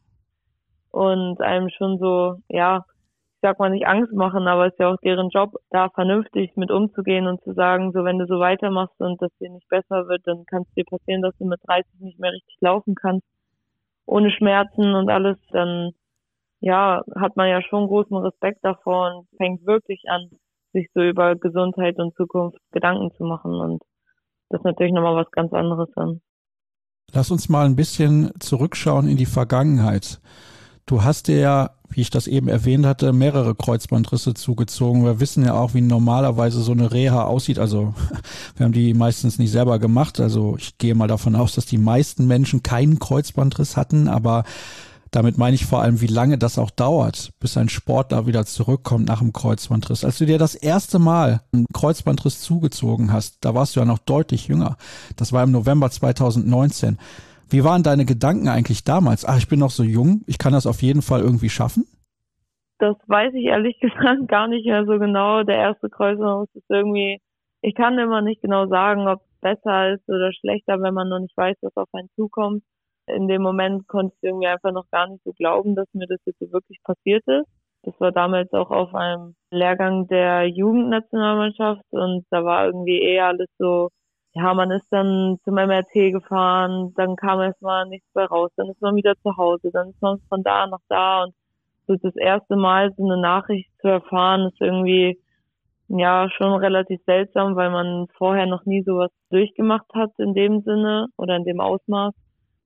Und einem schon so, ja, ich sag mal nicht Angst machen, aber es ist ja auch deren Job, da vernünftig mit umzugehen und zu sagen, so wenn du so weitermachst und das dir nicht besser wird, dann kann es dir passieren, dass du mit 30 nicht mehr richtig laufen kannst. Ohne Schmerzen und alles, dann ja, hat man ja schon großen Respekt davor und fängt wirklich an, sich so über Gesundheit und Zukunft Gedanken zu machen. Und das ist natürlich nochmal was ganz anderes dann. Lass uns mal ein bisschen zurückschauen in die Vergangenheit. Du hast dir ja, wie ich das eben erwähnt hatte, mehrere Kreuzbandrisse zugezogen. Wir wissen ja auch, wie normalerweise so eine Reha aussieht. Also wir haben die meistens nicht selber gemacht. Also ich gehe mal davon aus, dass die meisten Menschen keinen Kreuzbandriss hatten. Aber damit meine ich vor allem, wie lange das auch dauert, bis ein Sportler wieder zurückkommt nach dem Kreuzbandriss. Als du dir das erste Mal einen Kreuzbandriss zugezogen hast, da warst du ja noch deutlich jünger. Das war im November 2019. Wie waren deine Gedanken eigentlich damals? Ich bin noch so jung, ich kann das auf jeden Fall irgendwie schaffen? Das weiß ich ehrlich gesagt gar nicht mehr so genau. Der erste Kreuzbandriss ist irgendwie, ich kann immer nicht genau sagen, ob es besser ist oder schlechter, wenn man noch nicht weiß, was auf einen zukommt. In dem Moment konnte ich irgendwie einfach noch gar nicht so glauben, dass mir das jetzt so wirklich passiert ist. Das war damals auch auf einem Lehrgang der Jugendnationalmannschaft und da war irgendwie eher alles so, ja, man ist dann zum MRT gefahren, dann kam erstmal nichts mehr raus, dann ist man wieder zu Hause, dann ist man von da nach da und so das erste Mal so eine Nachricht zu erfahren, ist irgendwie, ja, schon relativ seltsam, weil man vorher noch nie sowas durchgemacht hat in dem Sinne oder in dem Ausmaß.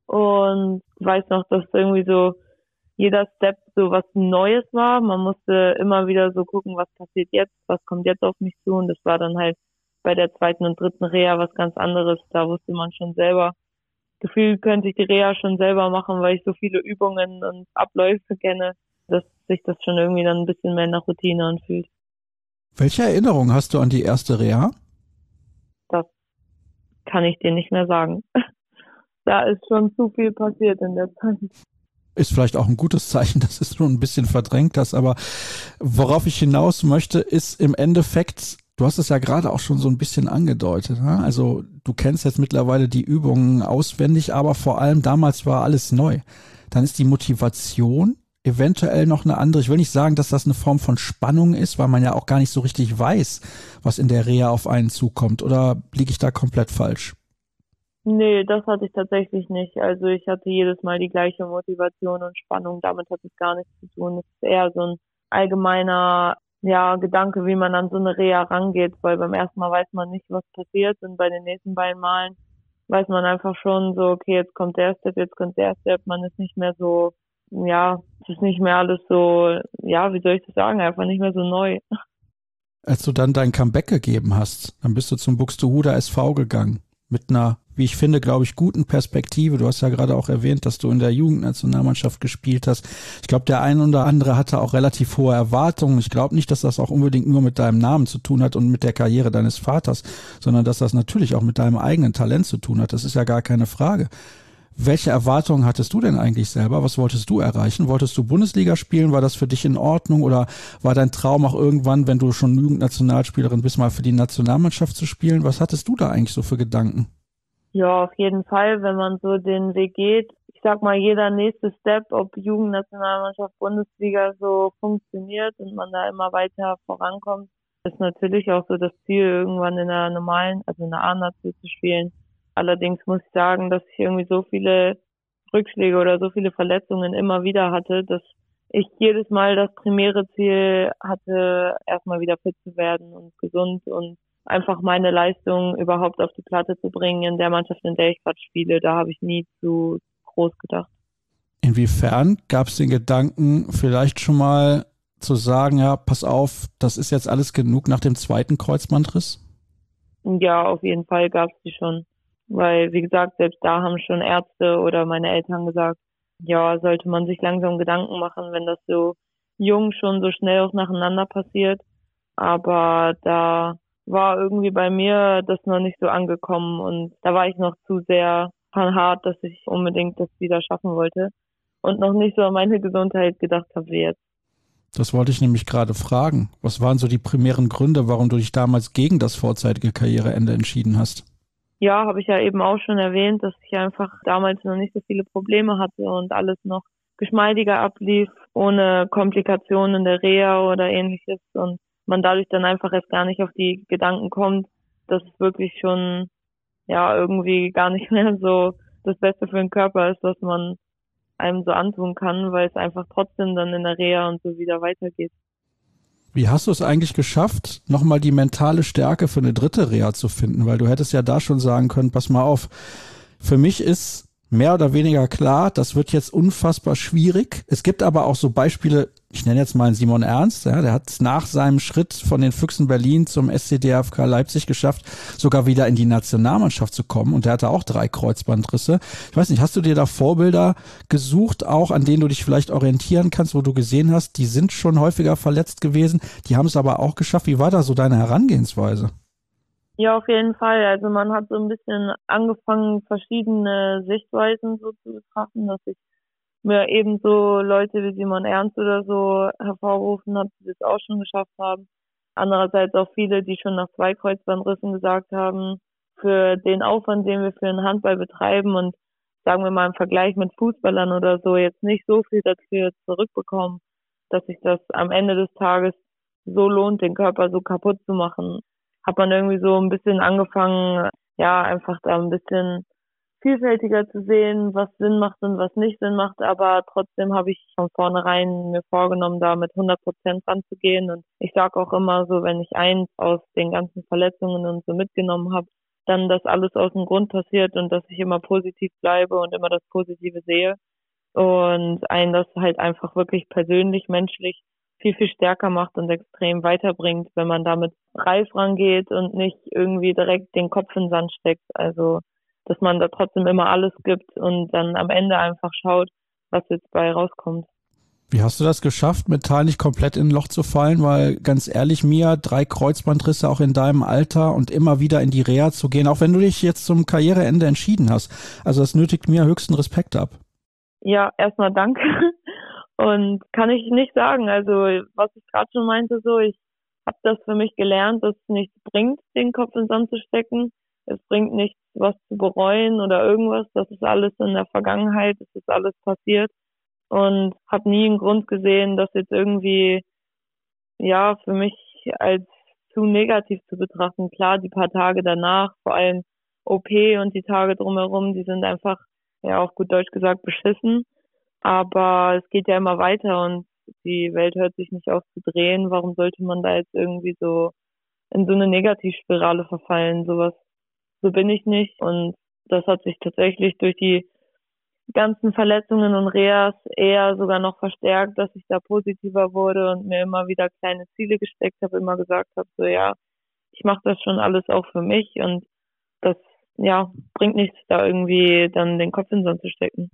Und ich weiß noch, dass irgendwie so jeder Step so was Neues war. Man musste immer wieder so gucken, was passiert jetzt, was kommt jetzt auf mich zu. Und das war dann halt bei der 2. und 3. Reha was ganz anderes. Da wusste man schon selber, gefühlt könnte ich die Reha schon selber machen, weil ich so viele Übungen und Abläufe kenne, dass sich das schon irgendwie dann ein bisschen mehr nach Routine anfühlt. Welche Erinnerung hast du an die erste Reha? Das kann ich dir nicht mehr sagen. Da ist schon zu viel passiert in der Zeit. Ist vielleicht auch ein gutes Zeichen, dass es schon ein bisschen verdrängt hast, aber worauf ich hinaus möchte, ist im Endeffekt, du hast es ja gerade auch schon so ein bisschen angedeutet, ne? Also du kennst jetzt mittlerweile die Übungen auswendig, aber vor allem damals war alles neu. Dann ist die Motivation eventuell noch eine andere. Ich will nicht sagen, dass das eine Form von Spannung ist, weil man ja auch gar nicht so richtig weiß, was in der Reha auf einen zukommt. Oder liege ich da komplett falsch? Nee, das hatte ich tatsächlich nicht. Also ich hatte jedes Mal die gleiche Motivation und Spannung. Damit hat es gar nichts zu tun. Es ist eher so ein allgemeiner, ja, Gedanke, wie man an so eine Reha rangeht, weil beim ersten Mal weiß man nicht, was passiert und bei den nächsten beiden Malen weiß man einfach schon so, okay, jetzt kommt der Step, jetzt kommt der Step. Man ist nicht mehr so, ja, es ist nicht mehr alles so, ja, wie soll ich das sagen, einfach nicht mehr so neu. Als du dann dein Comeback gegeben hast, dann bist du zum Buxtehuder SV gegangen. Mit einer, wie ich finde, glaube ich, guten Perspektive. Du hast ja gerade auch erwähnt, dass du in der Jugendnationalmannschaft gespielt hast. Ich glaube, der ein oder andere hatte auch relativ hohe Erwartungen. Ich glaube nicht, dass das auch unbedingt nur mit deinem Namen zu tun hat und mit der Karriere deines Vaters, sondern dass das natürlich auch mit deinem eigenen Talent zu tun hat. Das ist ja gar keine Frage. Welche Erwartungen hattest du denn eigentlich selber? Was wolltest du erreichen? Wolltest du Bundesliga spielen? War das für dich in Ordnung? Oder war dein Traum auch irgendwann, wenn du schon Jugendnationalspielerin bist, mal für die Nationalmannschaft zu spielen? Was hattest du da eigentlich so für Gedanken? Ja, auf jeden Fall, wenn man so den Weg geht. Ich sag mal, jeder nächste Step, ob Jugendnationalmannschaft, Bundesliga so funktioniert und man da immer weiter vorankommt, ist natürlich auch so das Ziel, irgendwann in einer normalen, also in einer A-Nazi zu spielen. Allerdings muss ich sagen, dass ich irgendwie so viele Rückschläge oder so viele Verletzungen immer wieder hatte, dass ich jedes Mal das primäre Ziel hatte, erstmal wieder fit zu werden und gesund und einfach meine Leistung überhaupt auf die Platte zu bringen in der Mannschaft, in der ich gerade spiele. Da habe ich nie zu groß gedacht. Inwiefern gab es den Gedanken, vielleicht schon mal zu sagen, ja, pass auf, das ist jetzt alles genug nach dem zweiten Kreuzbandriss? Ja, auf jeden Fall gab es die schon. Weil, wie gesagt, selbst da haben schon Ärzte oder meine Eltern gesagt, ja, sollte man sich langsam Gedanken machen, wenn das so jung schon so schnell auch nacheinander passiert. Aber da war irgendwie bei mir das noch nicht so angekommen und da war ich noch zu sehr hart, dass ich unbedingt das wieder schaffen wollte und noch nicht so an meine Gesundheit gedacht habe wie jetzt. Das wollte ich nämlich gerade fragen. Was waren so die primären Gründe, warum du dich damals gegen das vorzeitige Karriereende entschieden hast? Ja, habe ich ja eben auch schon erwähnt, dass ich einfach damals noch nicht so viele Probleme hatte und alles noch geschmeidiger ablief, ohne Komplikationen in der Reha oder ähnliches und man dadurch dann einfach erst gar nicht auf die Gedanken kommt, dass es wirklich schon ja irgendwie gar nicht mehr so das Beste für den Körper ist, was man einem so antun kann, weil es einfach trotzdem dann in der Reha und so wieder weitergeht. Wie hast du es eigentlich geschafft, nochmal die mentale Stärke für eine dritte Reha zu finden? Weil du hättest ja da schon sagen können, pass mal auf, für mich ist mehr oder weniger klar, das wird jetzt unfassbar schwierig. Es gibt aber auch so Beispiele, ich nenne jetzt mal einen Simon Ernst, ja, der hat es nach seinem Schritt von den Füchsen Berlin zum SC DFK Leipzig geschafft, sogar wieder in die Nationalmannschaft zu kommen und der hatte auch 3 Kreuzbandrisse. Ich weiß nicht, hast du dir da Vorbilder gesucht, auch an denen du dich vielleicht orientieren kannst, wo du gesehen hast, die sind schon häufiger verletzt gewesen, die haben es aber auch geschafft. Wie war da so deine Herangehensweise? Ja, auf jeden Fall. Also man hat so ein bisschen angefangen, verschiedene Sichtweisen so zu betrachten, dass ich mir eben so Leute wie Simon Ernst oder so hervorgerufen habe, die das auch schon geschafft haben. Andererseits auch viele, die schon nach 2 Kreuzbandrissen gesagt haben, für den Aufwand, den wir für den Handball betreiben und sagen wir mal im Vergleich mit Fußballern oder so jetzt nicht so viel dafür zurückbekommen, dass sich das am Ende des Tages so lohnt, den Körper so kaputt zu machen. Hat man irgendwie so ein bisschen angefangen, ja, einfach da ein bisschen vielfältiger zu sehen, was Sinn macht und was nicht Sinn macht, aber trotzdem habe ich von vornherein mir vorgenommen, da mit 100% ranzugehen und ich sage auch immer so, wenn ich eins aus den ganzen Verletzungen und so mitgenommen habe, dann, dass alles aus dem Grund passiert und dass ich immer positiv bleibe und immer das Positive sehe und einen das halt einfach wirklich persönlich, menschlich viel, viel stärker macht und extrem weiterbringt, wenn man damit reif rangeht und nicht irgendwie direkt den Kopf in den Sand steckt. Also, dass man da trotzdem immer alles gibt und dann am Ende einfach schaut, was jetzt bei rauskommt. Wie hast du das geschafft, mental nicht komplett in ein Loch zu fallen? Weil ganz ehrlich, Mia, 3 Kreuzbandrisse auch in deinem Alter und immer wieder in die Reha zu gehen, auch wenn du dich jetzt zum Karriereende entschieden hast. Also das nötigt mir höchsten Respekt ab. Ja, erstmal danke. Und kann ich nicht sagen. Also was ich gerade schon meinte, so ich habe das für mich gelernt, dass es nichts bringt, den Kopf in den Sand zu stecken. Es bringt nichts, was zu bereuen oder irgendwas. Das ist alles in der Vergangenheit, das ist alles passiert. Und habe nie einen Grund gesehen, das jetzt irgendwie ja für mich als zu negativ zu betrachten. Klar, die paar Tage danach, vor allem OP und die Tage drumherum, die sind einfach, ja auf gut Deutsch gesagt, beschissen. Aber es geht ja immer weiter und die Welt hört sich nicht auf zu drehen. Warum sollte man da jetzt irgendwie so in so eine Negativspirale verfallen? So bin ich nicht. Und das hat sich tatsächlich durch die ganzen Verletzungen und Rehas eher sogar noch verstärkt, dass ich da positiver wurde und mir immer wieder kleine Ziele gesteckt habe, immer gesagt habe, so ja, ich mache das schon alles auch für mich und das ja bringt nichts, da irgendwie dann den Kopf in den Sand zu stecken.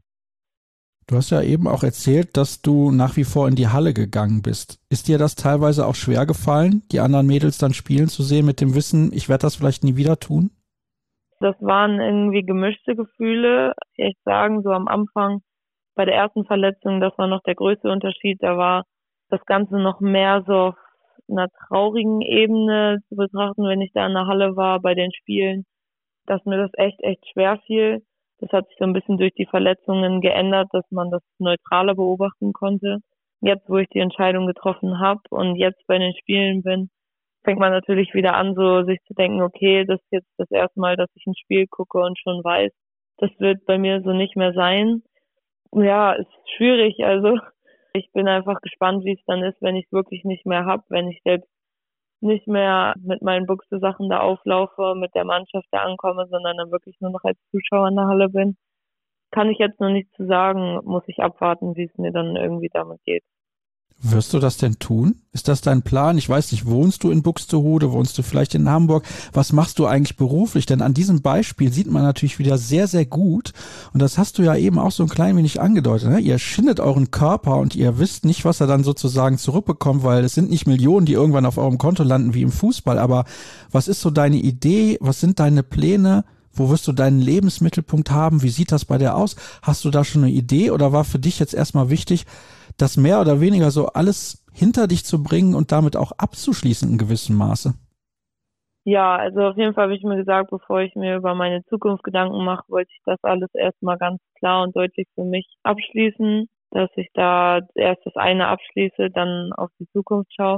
Du hast ja eben auch erzählt, dass du nach wie vor in die Halle gegangen bist. Ist dir das teilweise auch schwer gefallen, die anderen Mädels dann spielen zu sehen mit dem Wissen, ich werde das vielleicht nie wieder tun? Das waren irgendwie gemischte Gefühle. Ich sagen, so am Anfang bei der ersten Verletzung, das war noch der größte Unterschied. Da war das Ganze noch mehr so auf einer traurigen Ebene zu betrachten, wenn ich da in der Halle war bei den Spielen, dass mir das echt schwer fiel. Das hat sich so ein bisschen durch die Verletzungen geändert, dass man das neutraler beobachten konnte. Jetzt, wo ich die Entscheidung getroffen habe und jetzt bei den Spielen bin, fängt man natürlich wieder an, so sich zu denken, okay, das ist jetzt das erste Mal, dass ich ein Spiel gucke und schon weiß, das wird bei mir so nicht mehr sein. Ja, ist schwierig. Also ich bin einfach gespannt, wie es dann ist, wenn ich es wirklich nicht mehr habe, wenn ich selbst nicht mehr mit meinen Buchse-Sachen da auflaufe, mit der Mannschaft da ankomme, sondern dann wirklich nur noch als Zuschauer in der Halle bin. Kann ich jetzt noch nicht zu sagen, muss ich abwarten, wie es mir dann irgendwie damit geht. Wirst du das denn tun? Ist das dein Plan? Ich weiß nicht, wohnst du in Buxtehude? Wohnst du vielleicht in Hamburg? Was machst du eigentlich beruflich? Denn an diesem Beispiel sieht man natürlich wieder sehr, sehr gut. Und das hast du ja eben auch so ein klein wenig angedeutet. Ne? Ihr schindet euren Körper und ihr wisst nicht, was er dann sozusagen zurückbekommt, weil es sind nicht Millionen, die irgendwann auf eurem Konto landen wie im Fußball. Aber was ist so deine Idee? Was sind deine Pläne? Wo wirst du deinen Lebensmittelpunkt haben? Wie sieht das bei dir aus? Hast du da schon eine Idee oder war für dich jetzt erstmal wichtig, das mehr oder weniger so alles hinter dich zu bringen und damit auch abzuschließen in gewissem Maße? Ja, also auf jeden Fall habe ich mir gesagt, bevor ich mir über meine Zukunft Gedanken mache, wollte ich das alles erstmal ganz klar und deutlich für mich abschließen, dass ich da erst das eine abschließe, dann auf die Zukunft schaue.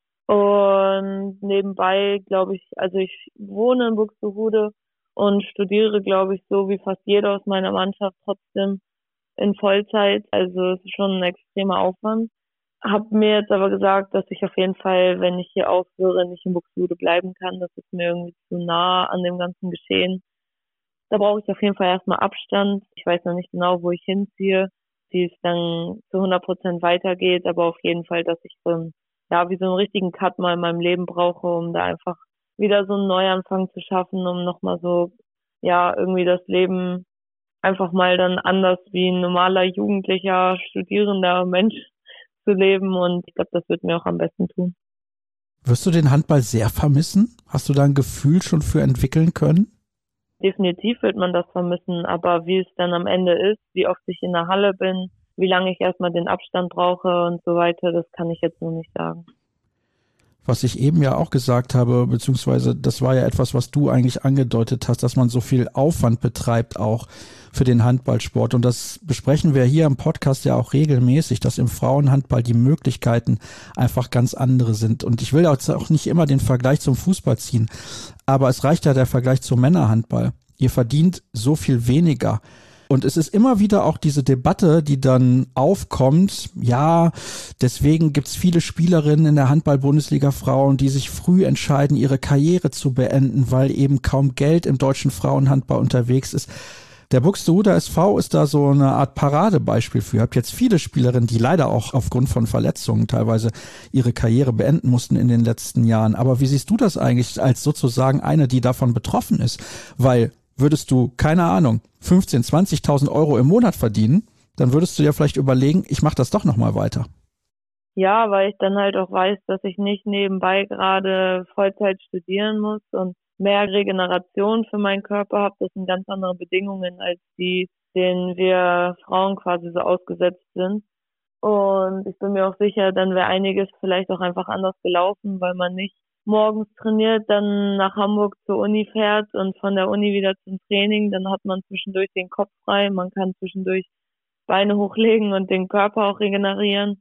Und nebenbei glaube ich, also ich wohne in Buxtehude und studiere, glaube ich, so wie fast jeder aus meiner Mannschaft trotzdem in Vollzeit. Also es ist schon ein extremer Aufwand. Hab mir jetzt aber gesagt, dass ich auf jeden Fall, wenn ich hier aufhöre, nicht in Buxtehude bleiben kann. Das ist mir irgendwie zu nah an dem ganzen Geschehen. Da brauche ich auf jeden Fall erstmal Abstand. Ich weiß noch nicht genau, wo ich hinziehe, wie es dann zu 100% weitergeht, aber auf jeden Fall, dass ich wie so einen richtigen Cut mal in meinem Leben brauche, um da einfach wieder so einen Neuanfang zu schaffen, um nochmal so, irgendwie das Leben einfach mal dann anders wie ein normaler jugendlicher, studierender Mensch zu leben, und ich glaube, das wird mir auch am besten tun. Wirst du den Handball sehr vermissen? Hast du da ein Gefühl schon für entwickeln können? Definitiv wird man das vermissen, aber wie es dann am Ende ist, wie oft ich in der Halle bin, wie lange ich erstmal den Abstand brauche und so weiter, das kann ich jetzt noch nicht sagen. Was ich eben ja auch gesagt habe, beziehungsweise das war ja etwas, was du eigentlich angedeutet hast, dass man so viel Aufwand betreibt auch für den Handballsport. Und das besprechen wir hier im Podcast ja auch regelmäßig, dass im Frauenhandball die Möglichkeiten einfach ganz andere sind. Und ich will jetzt auch nicht immer den Vergleich zum Fußball ziehen, aber es reicht ja der Vergleich zum Männerhandball. Ihr verdient so viel weniger. Und es ist immer wieder auch diese Debatte, die dann aufkommt, ja, deswegen gibt's viele Spielerinnen in der Handball-Bundesliga Frauen, die sich früh entscheiden, ihre Karriere zu beenden, weil eben kaum Geld im deutschen Frauenhandball unterwegs ist. Der Buxtehuder SV ist da so eine Art Paradebeispiel für. Ihr habt jetzt viele Spielerinnen, die leider auch aufgrund von Verletzungen teilweise ihre Karriere beenden mussten in den letzten Jahren. Aber wie siehst du das eigentlich als sozusagen eine, die davon betroffen ist? Weil würdest du, keine Ahnung, 15.000, 20.000 Euro im Monat verdienen, dann würdest du dir vielleicht überlegen, ich mache das doch nochmal weiter. Ja, weil ich dann halt auch weiß, dass ich nicht nebenbei gerade Vollzeit studieren muss und mehr Regeneration für meinen Körper habe. Das sind ganz andere Bedingungen als die, denen wir Frauen quasi so ausgesetzt sind. Und ich bin mir auch sicher, dann wäre einiges vielleicht auch einfach anders gelaufen, weil man nicht morgens trainiert, dann nach Hamburg zur Uni fährt und von der Uni wieder zum Training. Dann hat man zwischendurch den Kopf frei, man kann zwischendurch Beine hochlegen und den Körper auch regenerieren.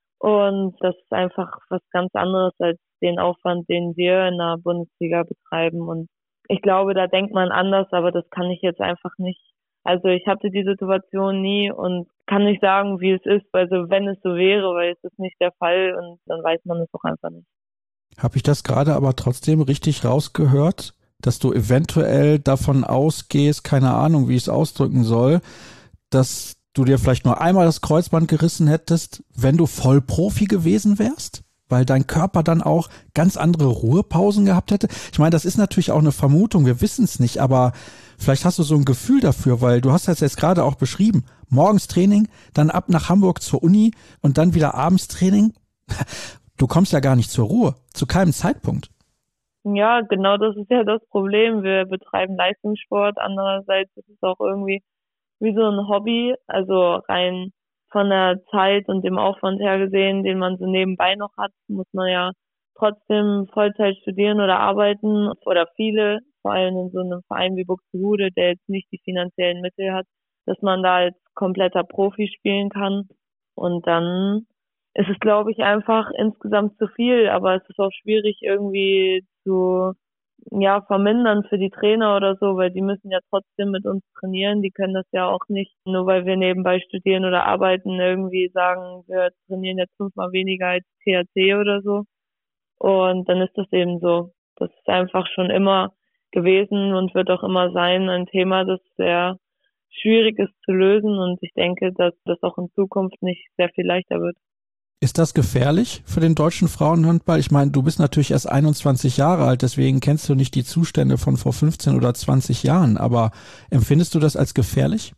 Und das ist einfach was ganz anderes als den Aufwand, den wir in der Bundesliga betreiben. Und ich glaube, da denkt man anders, aber das kann ich jetzt einfach nicht. Also ich hatte die Situation nie und kann nicht sagen, wie es ist. Also wenn es so wäre, weil es ist nicht der Fall und dann weiß man es auch einfach nicht. Habe ich das gerade aber trotzdem richtig rausgehört, dass du eventuell davon ausgehst, keine Ahnung, wie ich es ausdrücken soll, dass du dir vielleicht nur einmal das Kreuzband gerissen hättest, wenn du Vollprofi gewesen wärst? Weil dein Körper dann auch ganz andere Ruhepausen gehabt hätte? Ich meine, das ist natürlich auch eine Vermutung, wir wissen es nicht, aber vielleicht hast du so ein Gefühl dafür, weil du hast das jetzt gerade auch beschrieben. Morgens Training, dann ab nach Hamburg zur Uni und dann wieder abends Training. Du kommst ja gar nicht zur Ruhe, zu keinem Zeitpunkt. Ja, genau, das ist ja das Problem. Wir betreiben Leistungssport. Andererseits ist es auch irgendwie wie so ein Hobby, also rein von der Zeit und dem Aufwand her gesehen, den man so nebenbei noch hat, muss man ja trotzdem Vollzeit studieren oder arbeiten, oder viele, vor allem in so einem Verein wie Buxtehude, der jetzt nicht die finanziellen Mittel hat, dass man da als kompletter Profi spielen kann. Und dann ist es, glaube ich, einfach insgesamt zu viel, aber es ist auch schwierig irgendwie zu ja, vermindern für die Trainer oder so, weil die müssen ja trotzdem mit uns trainieren. Die können das ja auch nicht, nur weil wir nebenbei studieren oder arbeiten, irgendwie sagen, wir trainieren jetzt 5-mal weniger als THC oder so. Und dann ist das eben so. Das ist einfach schon immer gewesen und wird auch immer sein, ein Thema, das sehr schwierig ist zu lösen. Und ich denke, dass das auch in Zukunft nicht sehr viel leichter wird. Ist das gefährlich für den deutschen Frauenhandball? Ich meine, du bist natürlich erst 21 Jahre alt, deswegen kennst du nicht die Zustände von vor 15 oder 20 Jahren. Aber empfindest du das als gefährlich?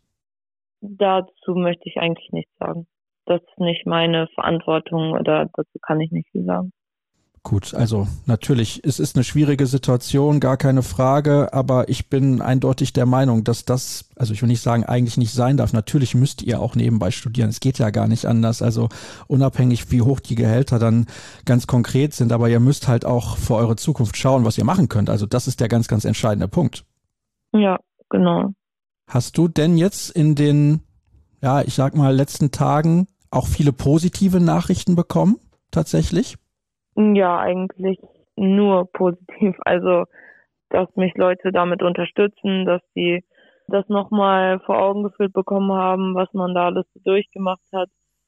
Dazu möchte ich eigentlich nichts sagen. Das ist nicht meine Verantwortung oder dazu kann ich nicht viel sagen. Gut, also natürlich, es ist eine schwierige Situation, gar keine Frage, aber ich bin eindeutig der Meinung, dass das, also ich will nicht sagen, eigentlich nicht sein darf. Natürlich müsst ihr auch nebenbei studieren, es geht ja gar nicht anders, also unabhängig wie hoch die Gehälter dann ganz konkret sind, aber ihr müsst halt auch für eure Zukunft schauen, was ihr machen könnt. Also das ist der ganz, ganz entscheidende Punkt. Ja, genau. Hast du denn jetzt in den, ja, ich sag mal, letzten Tagen auch viele positive Nachrichten bekommen, tatsächlich? Ja, eigentlich nur positiv. Also, dass mich Leute damit unterstützen, dass die das nochmal vor Augen geführt bekommen haben, was man da alles so durchgemacht hat.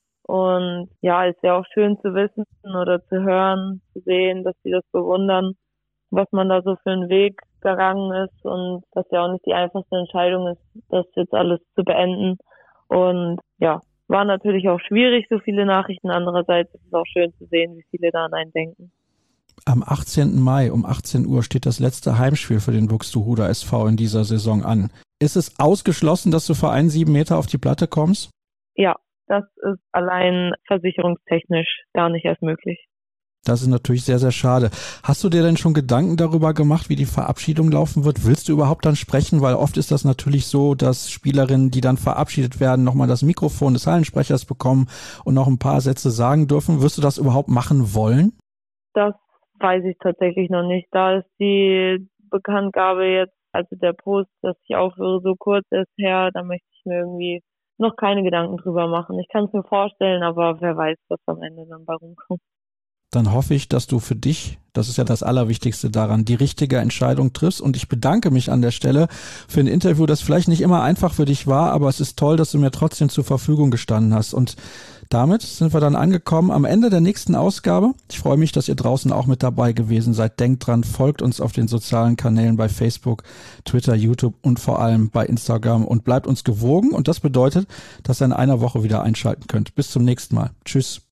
Und ja, ist ja auch schön zu wissen oder zu hören, zu sehen, dass die das bewundern, was man da so für einen Weg gegangen ist und dass ja auch nicht die einfachste Entscheidung ist, das jetzt alles zu beenden. Und ja, war natürlich auch schwierig, so viele Nachrichten. Andererseits ist es auch schön zu sehen, wie viele da an einen denken. Am 18. Mai um 18 Uhr steht das letzte Heimspiel für den Buxtehuder SV in dieser Saison an. Ist es ausgeschlossen, dass du für 1,7 Meter auf die Platte kommst? Ja, das ist allein versicherungstechnisch gar nicht erst möglich. Das ist natürlich sehr, sehr schade. Hast du dir denn schon Gedanken darüber gemacht, wie die Verabschiedung laufen wird? Willst du überhaupt dann sprechen? Weil oft ist das natürlich so, dass Spielerinnen, die dann verabschiedet werden, nochmal das Mikrofon des Hallensprechers bekommen und noch ein paar Sätze sagen dürfen. Wirst du das überhaupt machen wollen? Das weiß ich tatsächlich noch nicht. Da ist die Bekanntgabe jetzt, also der Post, dass ich aufhöre, so kurz erst her, da möchte ich mir irgendwie noch keine Gedanken drüber machen. Ich kann es mir vorstellen, aber wer weiß, was am Ende dann bei rumkommt. Dann hoffe ich, dass du für dich, das ist ja das Allerwichtigste daran, die richtige Entscheidung triffst. Und ich bedanke mich an der Stelle für ein Interview, das vielleicht nicht immer einfach für dich war, aber es ist toll, dass du mir trotzdem zur Verfügung gestanden hast. Und damit sind wir dann angekommen am Ende der nächsten Ausgabe. Ich freue mich, dass ihr draußen auch mit dabei gewesen seid. Denkt dran, folgt uns auf den sozialen Kanälen bei Facebook, Twitter, YouTube und vor allem bei Instagram und bleibt uns gewogen. Und das bedeutet, dass ihr in einer Woche wieder einschalten könnt. Bis zum nächsten Mal. Tschüss.